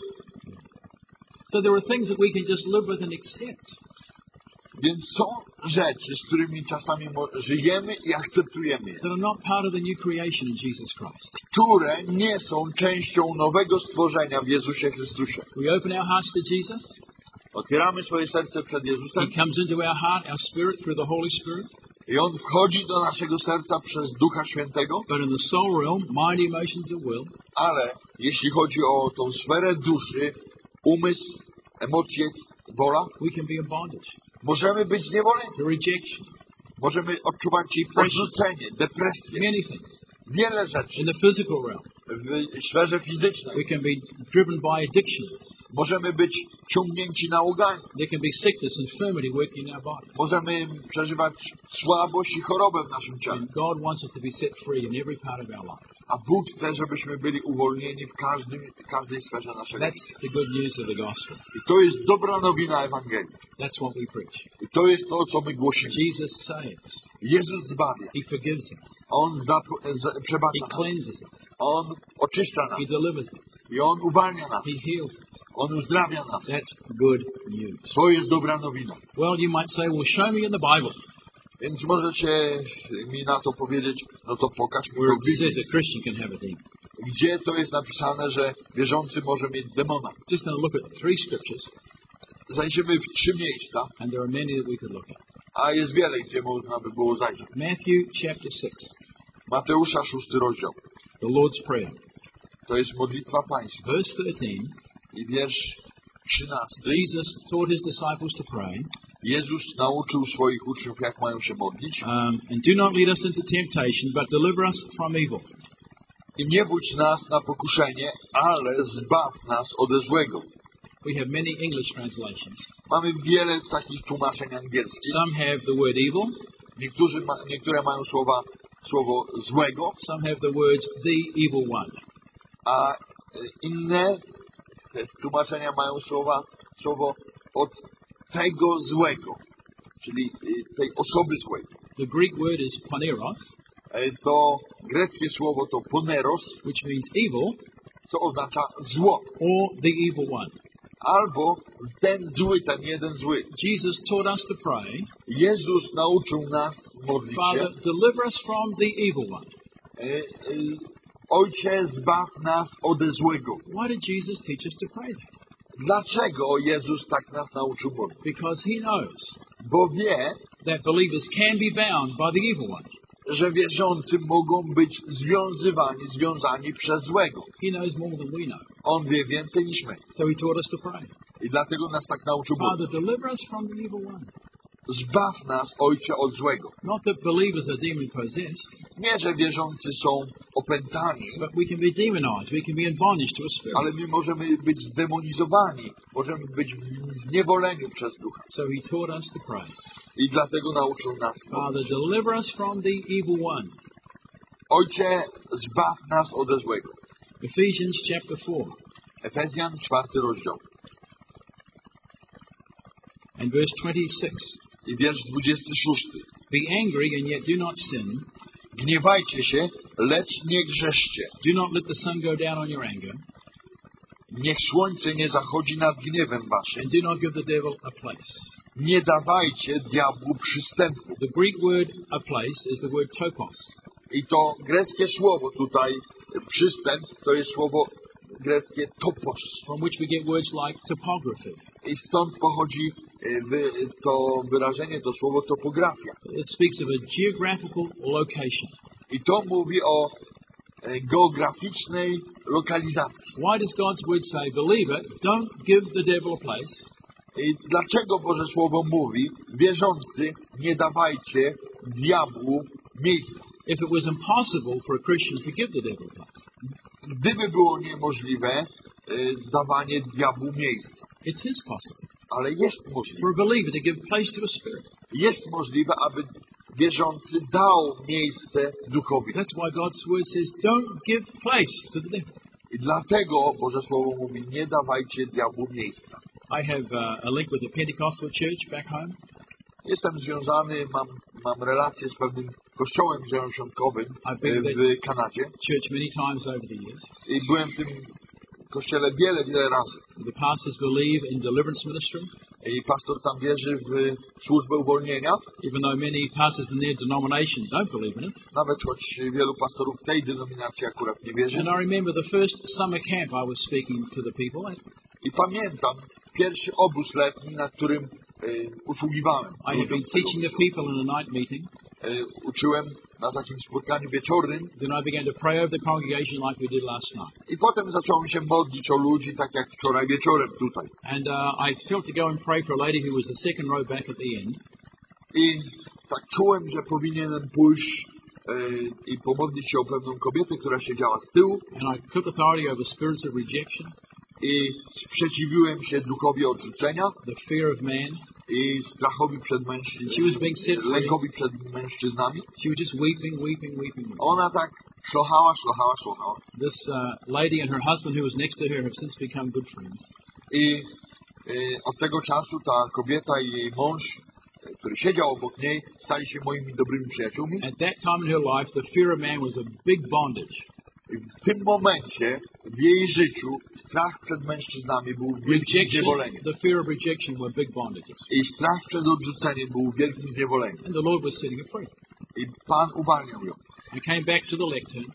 [SPEAKER 1] So there are things that we can just live with and accept.
[SPEAKER 2] Więc są rzeczy, z którymi czasami mo- żyjemy i akceptujemy je,
[SPEAKER 1] That are not part of the new creation in Jesus Christ.
[SPEAKER 2] które nie są częścią nowego stworzenia w Jezusie Chrystusie.
[SPEAKER 1] We open our hearts to Jesus.
[SPEAKER 2] Otwieramy swoje serce przed Jezusem
[SPEAKER 1] He comes into our heart, our spirit, through the Holy Spirit.
[SPEAKER 2] i On wchodzi do naszego serca przez Ducha Świętego,
[SPEAKER 1] But in the soul realm, mind, emotions, and will,
[SPEAKER 2] ale jeśli chodzi o tą sferę duszy, umysł, emocje, wola,
[SPEAKER 1] we can be in bondage
[SPEAKER 2] możemy być zniewoleni.
[SPEAKER 1] to rejection,
[SPEAKER 2] Możemy odczuwać odrzucenie, depresję,
[SPEAKER 1] many things.
[SPEAKER 2] wiele rzeczy
[SPEAKER 1] In the physical realm,
[SPEAKER 2] w sferze fizycznej.
[SPEAKER 1] we can be driven by addictions.
[SPEAKER 2] Możemy być ciągnięci na uganie.
[SPEAKER 1] There can be sickness, infirmity working in our bodies.
[SPEAKER 2] Możemy przeżywać słabość i chorobę w naszym ciele.
[SPEAKER 1] And God wants us to be set free in every part of our life.
[SPEAKER 2] A Bóg chce, żebyśmy byli uwolnieni w każdym, w każdej sferze naszego życia.
[SPEAKER 1] That's the good news of the gospel.
[SPEAKER 2] I to jest dobra nowina Ewangelii.
[SPEAKER 1] That's what we preach.
[SPEAKER 2] I to jest to, co my głosimy.
[SPEAKER 1] Jesus saves.
[SPEAKER 2] Jezus zbawia.
[SPEAKER 1] He forgives us.
[SPEAKER 2] On zap- z-
[SPEAKER 1] He
[SPEAKER 2] przebacza nas.
[SPEAKER 1] cleanses us.
[SPEAKER 2] On oczyszcza nas.
[SPEAKER 1] He delivers us.
[SPEAKER 2] I On uwalnia nas.
[SPEAKER 1] He heals us.
[SPEAKER 2] On uzdrawia nas.
[SPEAKER 1] That's good news.
[SPEAKER 2] To jest dobra nowina.
[SPEAKER 1] Well, you might say, well, show me in the Bible
[SPEAKER 2] Więc możecie mi na to powiedzieć, no to pokaż mi
[SPEAKER 1] where
[SPEAKER 2] to
[SPEAKER 1] it
[SPEAKER 2] w Biblii.
[SPEAKER 1] says a Christian can have a demon.
[SPEAKER 2] Gdzie to jest napisane, że wierzący może mieć demona.
[SPEAKER 1] Just going to look at three scriptures,
[SPEAKER 2] Zajrzymy w trzy miejsca,
[SPEAKER 1] and there are many that we could look at.
[SPEAKER 2] a jest wiele, gdzie można by było zajrzeć.
[SPEAKER 1] Matthew chapter six,
[SPEAKER 2] Mateusza, szósty rozdział.
[SPEAKER 1] the Lord's Prayer,
[SPEAKER 2] To jest modlitwa pańska.
[SPEAKER 1] verse thirteen.
[SPEAKER 2] I wiersz trzynasty.
[SPEAKER 1] Jesus taught his disciples to pray,
[SPEAKER 2] Jezus nauczył swoich uczniów, jak mają się modlić.
[SPEAKER 1] um, and do not lead us into temptation, but deliver us from evil.
[SPEAKER 2] I nie budź nas na pokuszenie, ale zbaw nas ode złego.
[SPEAKER 1] We have many English translations.
[SPEAKER 2] Mamy wiele takich tłumaczeń angielskich.
[SPEAKER 1] Some have the word evil,
[SPEAKER 2] Niektórzy ma, niektóre mają słowa, słowo złego,
[SPEAKER 1] some have the words the evil one.
[SPEAKER 2] a e, inne te tłumaczenia mają słowa, słowo od tego złego, czyli e, tej osoby złej.
[SPEAKER 1] The Greek word is poneros,
[SPEAKER 2] E, To greckie słowo to poneros,
[SPEAKER 1] which means evil,
[SPEAKER 2] co oznacza zło.
[SPEAKER 1] or the evil one.
[SPEAKER 2] Albo ten zły, ten jeden zły.
[SPEAKER 1] Jesus taught us to pray,
[SPEAKER 2] Jezus nauczył nas modlić się.
[SPEAKER 1] Father, deliver us from the evil one.
[SPEAKER 2] E, e, Ojcze, zbaw nas ode złego.
[SPEAKER 1] Why did Jesus teach us to pray that?
[SPEAKER 2] Dlaczego Jezus tak nas nauczył modlić?
[SPEAKER 1] Because he knows
[SPEAKER 2] Bo wie,
[SPEAKER 1] that believers can be bound by the evil one.
[SPEAKER 2] że wierzący mogą być związywani, związani przez złego.
[SPEAKER 1] He knows more than we know.
[SPEAKER 2] On wie więcej niż my.
[SPEAKER 1] So he taught us to pray.
[SPEAKER 2] I dlatego nas tak nauczył Bóg.
[SPEAKER 1] Father, deliver us from the evil one.
[SPEAKER 2] zbaw nas, Ojcze, od złego.
[SPEAKER 1] Not that believers are demon-possessed,
[SPEAKER 2] Nie, że wierzący są opętani,
[SPEAKER 1] but we can be demonized. We can be in bondage to a spirit.
[SPEAKER 2] ale my możemy być zdemonizowani, możemy być w zniewoleniu przez Ducha.
[SPEAKER 1] So he taught us to pray.
[SPEAKER 2] I dlatego nauczył nas.
[SPEAKER 1] Father, deliver us from the evil one.
[SPEAKER 2] Ojcze, zbaw nas ode złego.
[SPEAKER 1] Ephesians chapter four
[SPEAKER 2] Efezjan, czwarty rozdział.
[SPEAKER 1] and verse twenty-six.
[SPEAKER 2] I wiersz dwudziesty szósty.
[SPEAKER 1] Be angry and yet do not sin.
[SPEAKER 2] Gniewajcie się, lecz nie grzeszcie.
[SPEAKER 1] Do not let the sun go down on your anger.
[SPEAKER 2] Niech słońce nie zachodzi nad gniewem waszym.
[SPEAKER 1] And do not give the devil a place.
[SPEAKER 2] Nie dawajcie diabłu przystępu.
[SPEAKER 1] The Greek word a place is the word topos.
[SPEAKER 2] I to greckie słowo tutaj, przystęp, to jest słowo greckie topos.
[SPEAKER 1] From which we get words like topography.
[SPEAKER 2] I stąd pochodzi wy, to wyrażenie, to słowo topografia.
[SPEAKER 1] It speaks of a geographical location.
[SPEAKER 2] I to mówi o e, geograficznej lokalizacji.
[SPEAKER 1] Why does God's word say, believer, don't give the devil a place?
[SPEAKER 2] I dlaczego Boże Słowo mówi, wierzący, nie dawajcie diabłu miejsca?
[SPEAKER 1] If it was impossible for a Christian to give the devil a place,
[SPEAKER 2] Gdyby było niemożliwe e, dawanie diabłu miejsca.
[SPEAKER 1] it is possible
[SPEAKER 2] Ale jest możliwe.
[SPEAKER 1] for a believer to give place to a spirit.
[SPEAKER 2] Jest możliwe, aby wierzący dał miejsce duchowi.
[SPEAKER 1] That's why God's word says, don't give place to the devil.
[SPEAKER 2] I dlatego Boże Słowo mówi, nie dawajcie diabłu miejsca.
[SPEAKER 1] I have uh, a link with the Pentecostal church back home.
[SPEAKER 2] Jestem związany, mam, mam relację z pewnym kościołem zielonoświątkowym
[SPEAKER 1] I've been
[SPEAKER 2] e,
[SPEAKER 1] to that
[SPEAKER 2] w Kanadzie.
[SPEAKER 1] church many times over the years.
[SPEAKER 2] I byłem w tym kościele wiele, wiele razy.
[SPEAKER 1] The pastors believe in deliverance ministry,
[SPEAKER 2] I pastor tam wierzy w służbę uwolnienia,
[SPEAKER 1] even though many pastors in their denomination don't believe in it.
[SPEAKER 2] nawet choć wielu pastorów w tej denominacji akurat nie wierzy.
[SPEAKER 1] And I remember the first summer camp I was speaking to the people at.
[SPEAKER 2] I pamiętam pierwszy obóz letni, na którym e, usługiwałem.
[SPEAKER 1] I had been teaching the people in a night meeting.
[SPEAKER 2] E, uczyłem na takim spotkaniu wieczornym.
[SPEAKER 1] Then I began to pray over the congregation like we did last night.
[SPEAKER 2] I potem zacząłem się modlić o ludzi, tak jak wczoraj wieczorem tutaj.
[SPEAKER 1] And uh, I felt to go and pray for a lady who was the second row back at the end.
[SPEAKER 2] I tak czułem, że powinienem pójść e, i pomodlić się o pewną kobietę, która siedziała z tyłu.
[SPEAKER 1] And I took authority over spirits of rejection,
[SPEAKER 2] I sprzeciwiłem się duchowi odrzucenia
[SPEAKER 1] the fear of man.
[SPEAKER 2] i strachowi przed
[SPEAKER 1] She was
[SPEAKER 2] mężczyznami,
[SPEAKER 1] being set free.
[SPEAKER 2] lękowi przed mężczyznami.
[SPEAKER 1] She was just weeping, weeping, weeping. weeping.
[SPEAKER 2] Ona tak szlochała, szlochała, szlochała.
[SPEAKER 1] This uh, lady and her husband who was next to her have since become good friends.
[SPEAKER 2] I e, od tego czasu ta kobieta i jej mąż, e, który siedział obok niej, stali się moimi dobrymi przyjaciółmi.
[SPEAKER 1] At that time in her life, the fear of man was a big bondage.
[SPEAKER 2] I w tym momencie w jej życiu strach przed mężczyznami był wielkim
[SPEAKER 1] Rejection,
[SPEAKER 2] zniewoleniem.
[SPEAKER 1] the fear of rejection were big bondages.
[SPEAKER 2] I strach przed odrzuceniem był wielkim zniewoleniem.
[SPEAKER 1] And the Lord was setting her free.
[SPEAKER 2] I Pan uwalniał ją.
[SPEAKER 1] I came back to the lectern.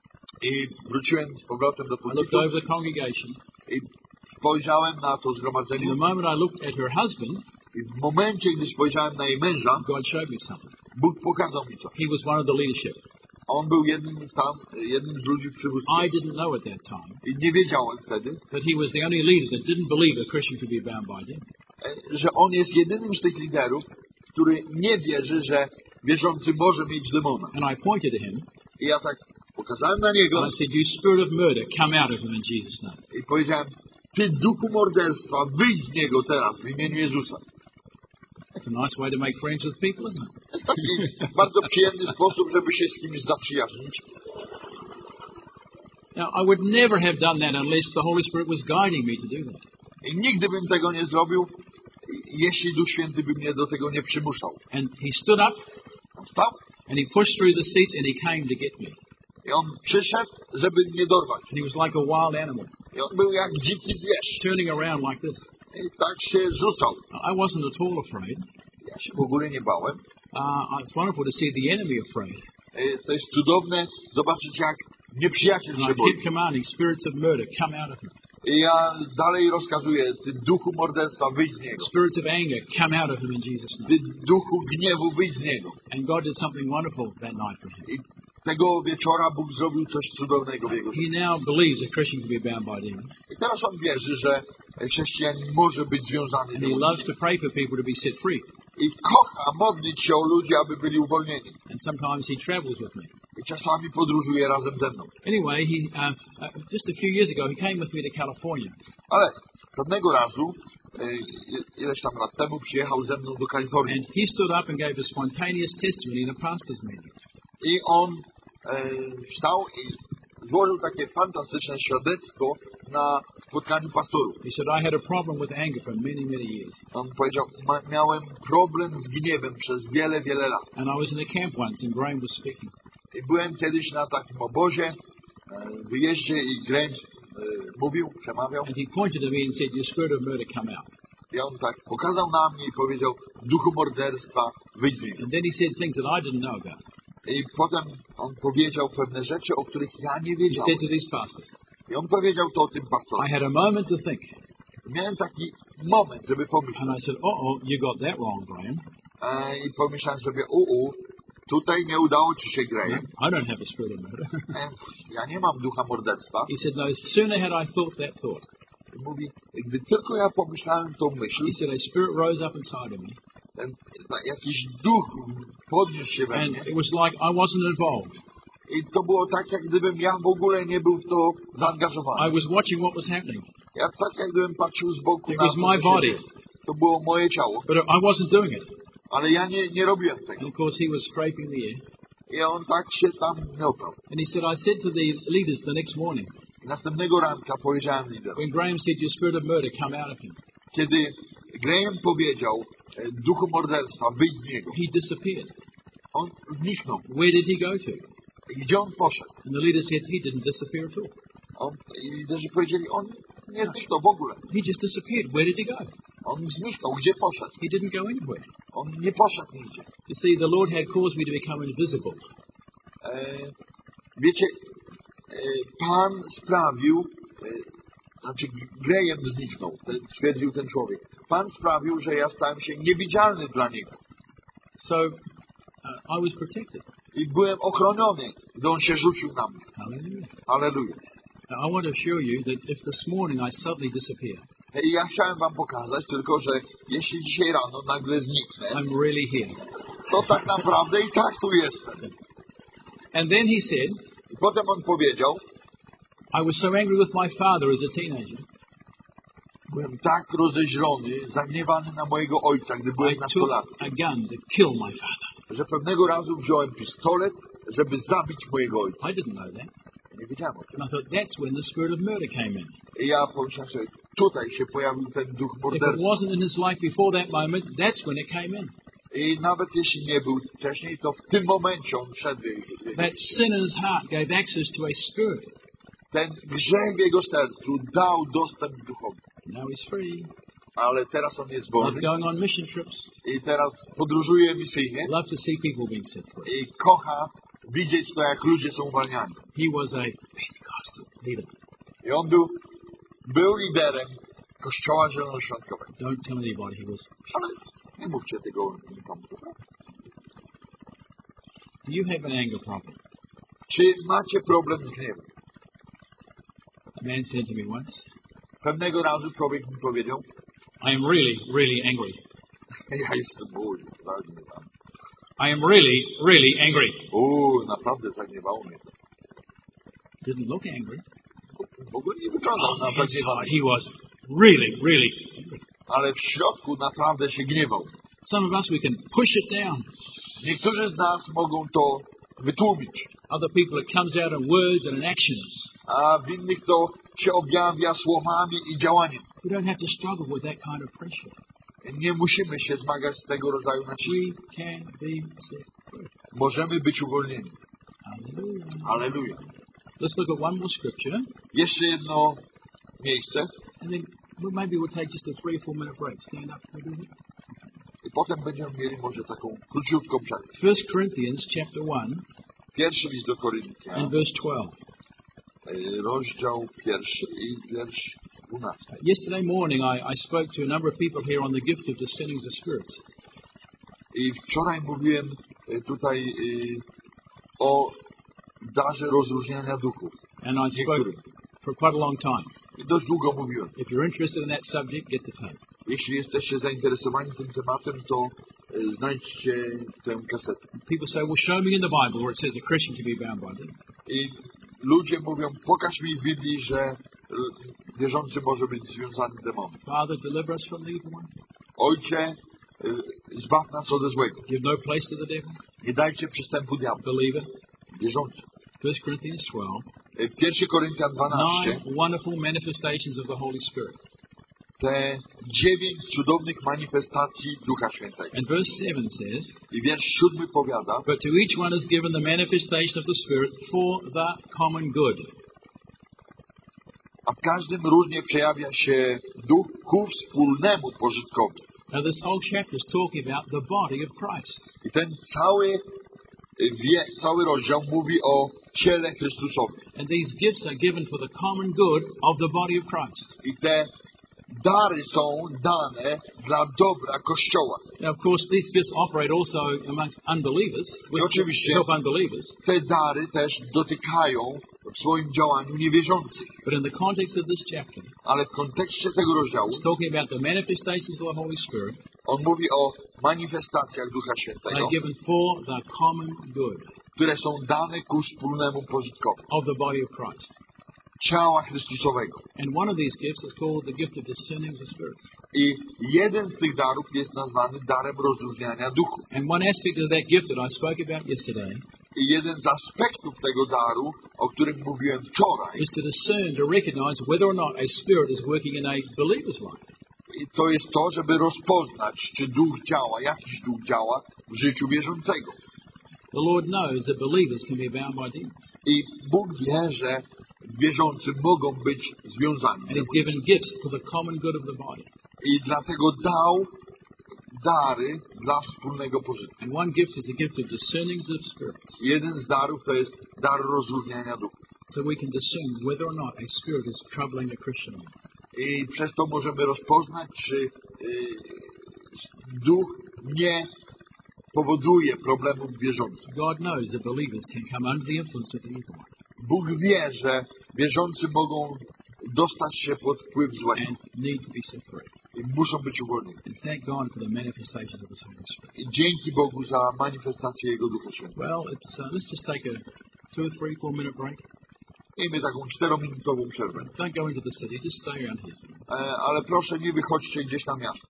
[SPEAKER 2] I wróciłem z powrotem do
[SPEAKER 1] I looked
[SPEAKER 2] pulpitu
[SPEAKER 1] over the congregation.
[SPEAKER 2] i spojrzałem na to
[SPEAKER 1] And
[SPEAKER 2] zgromadzenie.
[SPEAKER 1] the moment I looked at her husband,
[SPEAKER 2] I w momencie, gdy spojrzałem na jej męża,
[SPEAKER 1] God showed me something.
[SPEAKER 2] Bóg pokazał mi coś.
[SPEAKER 1] He was one of the leadership.
[SPEAKER 2] On był jednym tam, jednym z ludzi w przywództwie.
[SPEAKER 1] I didn't know at that time
[SPEAKER 2] I nie wiedziałem wtedy,
[SPEAKER 1] that he was the only leader that didn't believe a Christian could be bound by demons.
[SPEAKER 2] e, że on jest jedynym z tych liderów, który nie wierzy, że wierzący może mieć demona.
[SPEAKER 1] And I pointed to him
[SPEAKER 2] I ja tak pokazałem na niego
[SPEAKER 1] and I said, "You spirit of murder, come out of him in Jesus' name."
[SPEAKER 2] i powiedziałem, ty duchu morderstwa, wyjdź z niego teraz w imieniu Jezusa.
[SPEAKER 1] That's a nice way to make friends with people, isn't it?
[SPEAKER 2] To jest taki bardzo przyjemny sposób, żeby się z kimś zaprzyjaźnić.
[SPEAKER 1] Now, I would never have done that unless the Holy Spirit was guiding me to do that.
[SPEAKER 2] I nigdy bym tego nie zrobił, jeśli Duch Święty by mnie do tego nie przymuszał.
[SPEAKER 1] And he stood up
[SPEAKER 2] On wstał
[SPEAKER 1] and he pushed through the seats and he came to get me.
[SPEAKER 2] i on przyszedł, żeby mnie dorwać.
[SPEAKER 1] And he was like a wild animal,
[SPEAKER 2] I on był jak dziki zwierz.
[SPEAKER 1] turning around like this.
[SPEAKER 2] I tak się rzucał.
[SPEAKER 1] I wasn't at all afraid.
[SPEAKER 2] Ja się w ogóle nie bałem.
[SPEAKER 1] Uh, it's wonderful to see the enemy afraid.
[SPEAKER 2] E, To jest cudowne zobaczyć, jak nieprzyjaciel
[SPEAKER 1] And I
[SPEAKER 2] się boi.
[SPEAKER 1] kept commanding spirits of murder, come out of him.
[SPEAKER 2] I ja dalej rozkazuję, ty duchu morderstwa, wyjdź z niego.
[SPEAKER 1] Spirits of anger, come out of him in Jesus' name.
[SPEAKER 2] Ty duchu gniewu, wyjdź z niego.
[SPEAKER 1] And God did something wonderful that night for him.
[SPEAKER 2] I tego wieczora Bóg zrobił coś cudownego w jego życiu.
[SPEAKER 1] He now believes a Christian can be bound by demons.
[SPEAKER 2] I teraz on wierzy, że chrześcijanin może być związany z
[SPEAKER 1] And he
[SPEAKER 2] demonicznym.
[SPEAKER 1] loves to pray for people to be set free.
[SPEAKER 2] I kocha modlić się o ludzi, aby byli uwolnieni.
[SPEAKER 1] And sometimes he travels with me.
[SPEAKER 2] I czasami podróżuje razem ze mną.
[SPEAKER 1] Anyway, he uh, uh, just a few years ago he came with me to California.
[SPEAKER 2] Ale pewnego razu, e, ileś tam lat temu, przyjechał ze mną do Kalifornii.
[SPEAKER 1] And he stood up and gave a spontaneous testimony in a pastor's meeting.
[SPEAKER 2] I on e, wstał i złożył takie fantastyczne świadectwo na spotkaniu pastorów.
[SPEAKER 1] He said, I had a problem with anger for many, many years.
[SPEAKER 2] On powiedział, ma, miałem problem z gniewem przez wiele, wiele lat.
[SPEAKER 1] And I was in a camp once and Graham was speaking.
[SPEAKER 2] I byłem kiedyś na takim obozie, e, wyjeździe i Graham e, mówił, przemawiał.
[SPEAKER 1] And he pointed to me and said, your spirit of murder come out.
[SPEAKER 2] I on tak pokazał na mnie i powiedział, duchu morderstwa, wyjdź z niego.
[SPEAKER 1] And then he said things that I didn't know about.
[SPEAKER 2] I potem on powiedział pewne rzeczy, o których ja nie
[SPEAKER 1] He
[SPEAKER 2] wiedziałem.
[SPEAKER 1] said to these pastors,
[SPEAKER 2] I on powiedział to o tym pastorom.
[SPEAKER 1] I had a moment to think.
[SPEAKER 2] Miałem taki moment, żeby pomyśleć.
[SPEAKER 1] And I said, uh-oh, you got that wrong, Graham.
[SPEAKER 2] E, I pomyślałem sobie, u, tutaj nie udało ci się,
[SPEAKER 1] No,
[SPEAKER 2] Graham.
[SPEAKER 1] I don't have a spirit of murder.
[SPEAKER 2] E, ja nie mam ducha morderstwa.
[SPEAKER 1] He said, no, sooner had I thought that thought.
[SPEAKER 2] I mówi, gdy tylko ja pomyślałem tą myśl,
[SPEAKER 1] He said, a spirit rose up inside of me.
[SPEAKER 2] ten, jakiś duch podniósł się we
[SPEAKER 1] And
[SPEAKER 2] mnie.
[SPEAKER 1] it was like I wasn't involved.
[SPEAKER 2] I to było tak, jak gdybym ja w ogóle nie był w to zaangażowany.
[SPEAKER 1] I was watching what was happening.
[SPEAKER 2] Ja tak, jak gdybym patrzył z boku
[SPEAKER 1] It
[SPEAKER 2] na
[SPEAKER 1] was
[SPEAKER 2] to,
[SPEAKER 1] my
[SPEAKER 2] co się
[SPEAKER 1] body.
[SPEAKER 2] dzieje. To było moje ciało,
[SPEAKER 1] But I wasn't doing it.
[SPEAKER 2] ale ja nie, nie robiłem
[SPEAKER 1] And
[SPEAKER 2] tego.
[SPEAKER 1] of course, he was scraping the air.
[SPEAKER 2] I on tak się tam miotał.
[SPEAKER 1] And he said, I said to the leaders the next morning,
[SPEAKER 2] I następnego ranka powiedziałem liderom,
[SPEAKER 1] when Graham said, your spirit of murder come out of him,
[SPEAKER 2] kiedy Graham powiedział, e, duchu morderstwa, wyjdź z niego,
[SPEAKER 1] he disappeared.
[SPEAKER 2] on zniknął.
[SPEAKER 1] Where did he go to?
[SPEAKER 2] Gdzie on poszedł?
[SPEAKER 1] And the leader said, he didn't disappear at all.
[SPEAKER 2] On, I liderzy powiedzieli, on nie zniknął w ogóle.
[SPEAKER 1] He just disappeared. Where did he go?
[SPEAKER 2] On zniknął. Gdzie poszedł?
[SPEAKER 1] He didn't go anywhere.
[SPEAKER 2] On nie poszedł nigdzie.
[SPEAKER 1] You see, the Lord had caused me to become invisible.
[SPEAKER 2] E, wiecie, e, Pan sprawił, e, znaczy Graham zniknął, ten, stwierdził ten człowiek. Pan sprawił, że ja stałem się niewidzialny dla niego.
[SPEAKER 1] So uh, I was protected.
[SPEAKER 2] I byłem ochroniony, gdy on się rzucił na mnie.
[SPEAKER 1] Hallelujah.
[SPEAKER 2] Halleluja.
[SPEAKER 1] Now, I want to assure you that if this morning I suddenly disappear,
[SPEAKER 2] I ja chciałem wam pokazać tylko, że jeśli dzisiaj rano nagle zniknę,
[SPEAKER 1] I'm really here.
[SPEAKER 2] to tak naprawdę i tak tu jestem.
[SPEAKER 1] And then he said,
[SPEAKER 2] I potem on powiedział,
[SPEAKER 1] I was so angry with my father as a teenager.
[SPEAKER 2] byłem tak rozeźrony, zagniewany na mojego ojca, gdy
[SPEAKER 1] I
[SPEAKER 2] byłem
[SPEAKER 1] took
[SPEAKER 2] nastolatkiem,
[SPEAKER 1] a gun to kill my father.
[SPEAKER 2] że pewnego razu wziąłem pistolet, żeby zabić mojego ojca.
[SPEAKER 1] I didn't know that.
[SPEAKER 2] Nie wiedziałem o tym.
[SPEAKER 1] And I thought that's when the spirit of murder came in.
[SPEAKER 2] I ja pomyślałem sobie, tutaj się pojawił ten duch
[SPEAKER 1] If it
[SPEAKER 2] morderstwa.
[SPEAKER 1] wasn't in his life before that moment, that's when it came in.
[SPEAKER 2] I nawet jeśli nie był wcześniej, to w tym momencie on wszedł.
[SPEAKER 1] That sin in his heart gave access to a spirit.
[SPEAKER 2] Ten grzech w jego sercu dał dostęp duchowy.
[SPEAKER 1] Now he's free.
[SPEAKER 2] Ale teraz on jest
[SPEAKER 1] I was
[SPEAKER 2] wolny
[SPEAKER 1] going on mission trips.
[SPEAKER 2] i teraz podróżuje misyjnie
[SPEAKER 1] Love to see people being set free.
[SPEAKER 2] i kocha widzieć to, jak ludzie są uwalniani.
[SPEAKER 1] He was a Pentecostal leader.
[SPEAKER 2] I on był, był liderem Kościoła Zielonoświątkowego.
[SPEAKER 1] Don't tell anybody he was.
[SPEAKER 2] Ale nie mówcie tego nikomu.
[SPEAKER 1] Do you have an anger problem?
[SPEAKER 2] Czy macie problem z gniewem?
[SPEAKER 1] A man said to me once,
[SPEAKER 2] Pewnego razu człowiek mi powiedział,
[SPEAKER 1] I am really, really angry.
[SPEAKER 2] ja jestem ból, zagniewany.
[SPEAKER 1] I am really, really angry.
[SPEAKER 2] Uuu, naprawdę zagniewało mnie.
[SPEAKER 1] Didn't look angry.
[SPEAKER 2] W ogóle nie wyglądał na
[SPEAKER 1] Inside,
[SPEAKER 2] zagniewany.
[SPEAKER 1] he was really, really angry.
[SPEAKER 2] Ale w środku naprawdę się gniewał.
[SPEAKER 1] Some of us, we can push it down.
[SPEAKER 2] Niektórzy z nas mogą to wytłumić,
[SPEAKER 1] Other people, it comes out in words and in actions.
[SPEAKER 2] a w innych to się objawia słowami i działaniem.
[SPEAKER 1] We don't have to struggle with that kind of pressure.
[SPEAKER 2] Nie musimy się zmagać z tego rodzaju naciskiem.
[SPEAKER 1] We can be set free.
[SPEAKER 2] Możemy być uwolnieni.
[SPEAKER 1] Hallelujah.
[SPEAKER 2] Halleluja.
[SPEAKER 1] Let's look at one more scripture,
[SPEAKER 2] Jeszcze jedno miejsce
[SPEAKER 1] and then well, maybe we'll take just a three or four minute break. Stand up. Can we do that?
[SPEAKER 2] i potem będziemy mieli może taką króciutką przerwę.
[SPEAKER 1] First Corinthians chapter one
[SPEAKER 2] Pierwszy list do Koryntian,
[SPEAKER 1] and verse twelve.
[SPEAKER 2] e, rozdział pierwszy i wiersz dwunasty.
[SPEAKER 1] Yesterday morning, I, I spoke to a number of people here on the gift of discerning of spirits.
[SPEAKER 2] I wczoraj mówiłem e, tutaj e, o darze rozróżniania duchów.
[SPEAKER 1] And I spoke
[SPEAKER 2] Niektórym.
[SPEAKER 1] for quite a long time.
[SPEAKER 2] I dość długo mówiłem.
[SPEAKER 1] If you're interested in that subject, get the tape.
[SPEAKER 2] Jeśli jesteście zainteresowani tym tematem, to e, znajdźcie tę kasetę.
[SPEAKER 1] People say, well, show me in the Bible where it says a Christian can be bound by demons.
[SPEAKER 2] I ludzie mówią, pokaż mi w Biblii, że e, wierzący może być związany demonem.
[SPEAKER 1] Father, deliver us from the evil one.
[SPEAKER 2] Ojcze, e, zbaw nas od złego.
[SPEAKER 1] Give no place to the devil.
[SPEAKER 2] Nie dajcie przystępu diabłu.
[SPEAKER 1] Believer.
[SPEAKER 2] Wierzący.
[SPEAKER 1] First Corinthians twelve.
[SPEAKER 2] E, pierwszy Koryntian dwanaście.
[SPEAKER 1] Nine wonderful manifestations of the Holy Spirit.
[SPEAKER 2] Te dziewięć cudownych manifestacji Ducha Świętego.
[SPEAKER 1] And verse seven says,
[SPEAKER 2] I wiersz siódmy powiada,
[SPEAKER 1] but to each one is given the manifestation of the Spirit for the common good.
[SPEAKER 2] a w każdym różnie przejawia się Duch ku wspólnemu pożytkowi.
[SPEAKER 1] Now this whole chapter is talking about the body of Christ.
[SPEAKER 2] I ten cały wie, cały rozdział mówi o ciele Chrystusowym.
[SPEAKER 1] And these gifts are given for the common good of the body of Christ.
[SPEAKER 2] I te dary są dane dla dobra Kościoła.
[SPEAKER 1] Now, of course, these gifts operate also amongst unbelievers, which
[SPEAKER 2] oczywiście
[SPEAKER 1] help unbelievers.
[SPEAKER 2] Te dary też dotykają w swoim działaniu niewierzących.
[SPEAKER 1] But in the context of this chapter,
[SPEAKER 2] Ale w kontekście tego rozdziału
[SPEAKER 1] it's talking about the manifestations of the Holy Spirit.
[SPEAKER 2] On mówi o manifestacjach Ducha
[SPEAKER 1] They're
[SPEAKER 2] Świętego,
[SPEAKER 1] given for the common good
[SPEAKER 2] które są dane ku wspólnemu pożytkowi.
[SPEAKER 1] of the body of Christ.
[SPEAKER 2] Ciała Chrystusowego.
[SPEAKER 1] And one of these gifts is called the gift of discerning of the spirits.
[SPEAKER 2] I jeden z tych darów jest nazwany darem rozróżniania duchu.
[SPEAKER 1] And one aspect of that gift that I spoke about yesterday
[SPEAKER 2] I jeden z aspektów tego daru, o którym mówiłem wczoraj,
[SPEAKER 1] is to discern, to recognize whether or not a spirit is working in a believer's life.
[SPEAKER 2] i to jest to, żeby rozpoznać, czy duch działa, jakiś duch działa w życiu wierzącego.
[SPEAKER 1] The Lord knows that believers can be bound by demons.
[SPEAKER 2] I Bóg wie, że wierzący mogą być związani.
[SPEAKER 1] And He's given gifts for the common good of the body.
[SPEAKER 2] I dlatego dał dary dla wspólnego pożytku.
[SPEAKER 1] And one gift is the gift of discerning of spirits.
[SPEAKER 2] Jeden z darów to jest dar rozróżniania duchu.
[SPEAKER 1] So we can discern whether or not a spirit is troubling a Christian.
[SPEAKER 2] I przez to możemy rozpoznać, czy y, duch nie powoduje problemów wierzących.
[SPEAKER 1] God knows that believers can come under the influence of the evil one.
[SPEAKER 2] Bóg wie, że wierzący mogą dostać się pod wpływ złego
[SPEAKER 1] And need to be separated.
[SPEAKER 2] i muszą być uwolnieni.
[SPEAKER 1] And thank God for the manifestations of His Holy Spirit.
[SPEAKER 2] I dzięki Bogu za manifestację Jego Ducha Świętego.
[SPEAKER 1] Well, it's, uh, let's just take a two or three, four minute break.
[SPEAKER 2] Miejmy taką czterominutową przerwę.
[SPEAKER 1] Don't go into the city, just stay around here.
[SPEAKER 2] E, ale proszę, nie wychodźcie gdzieś na miasto.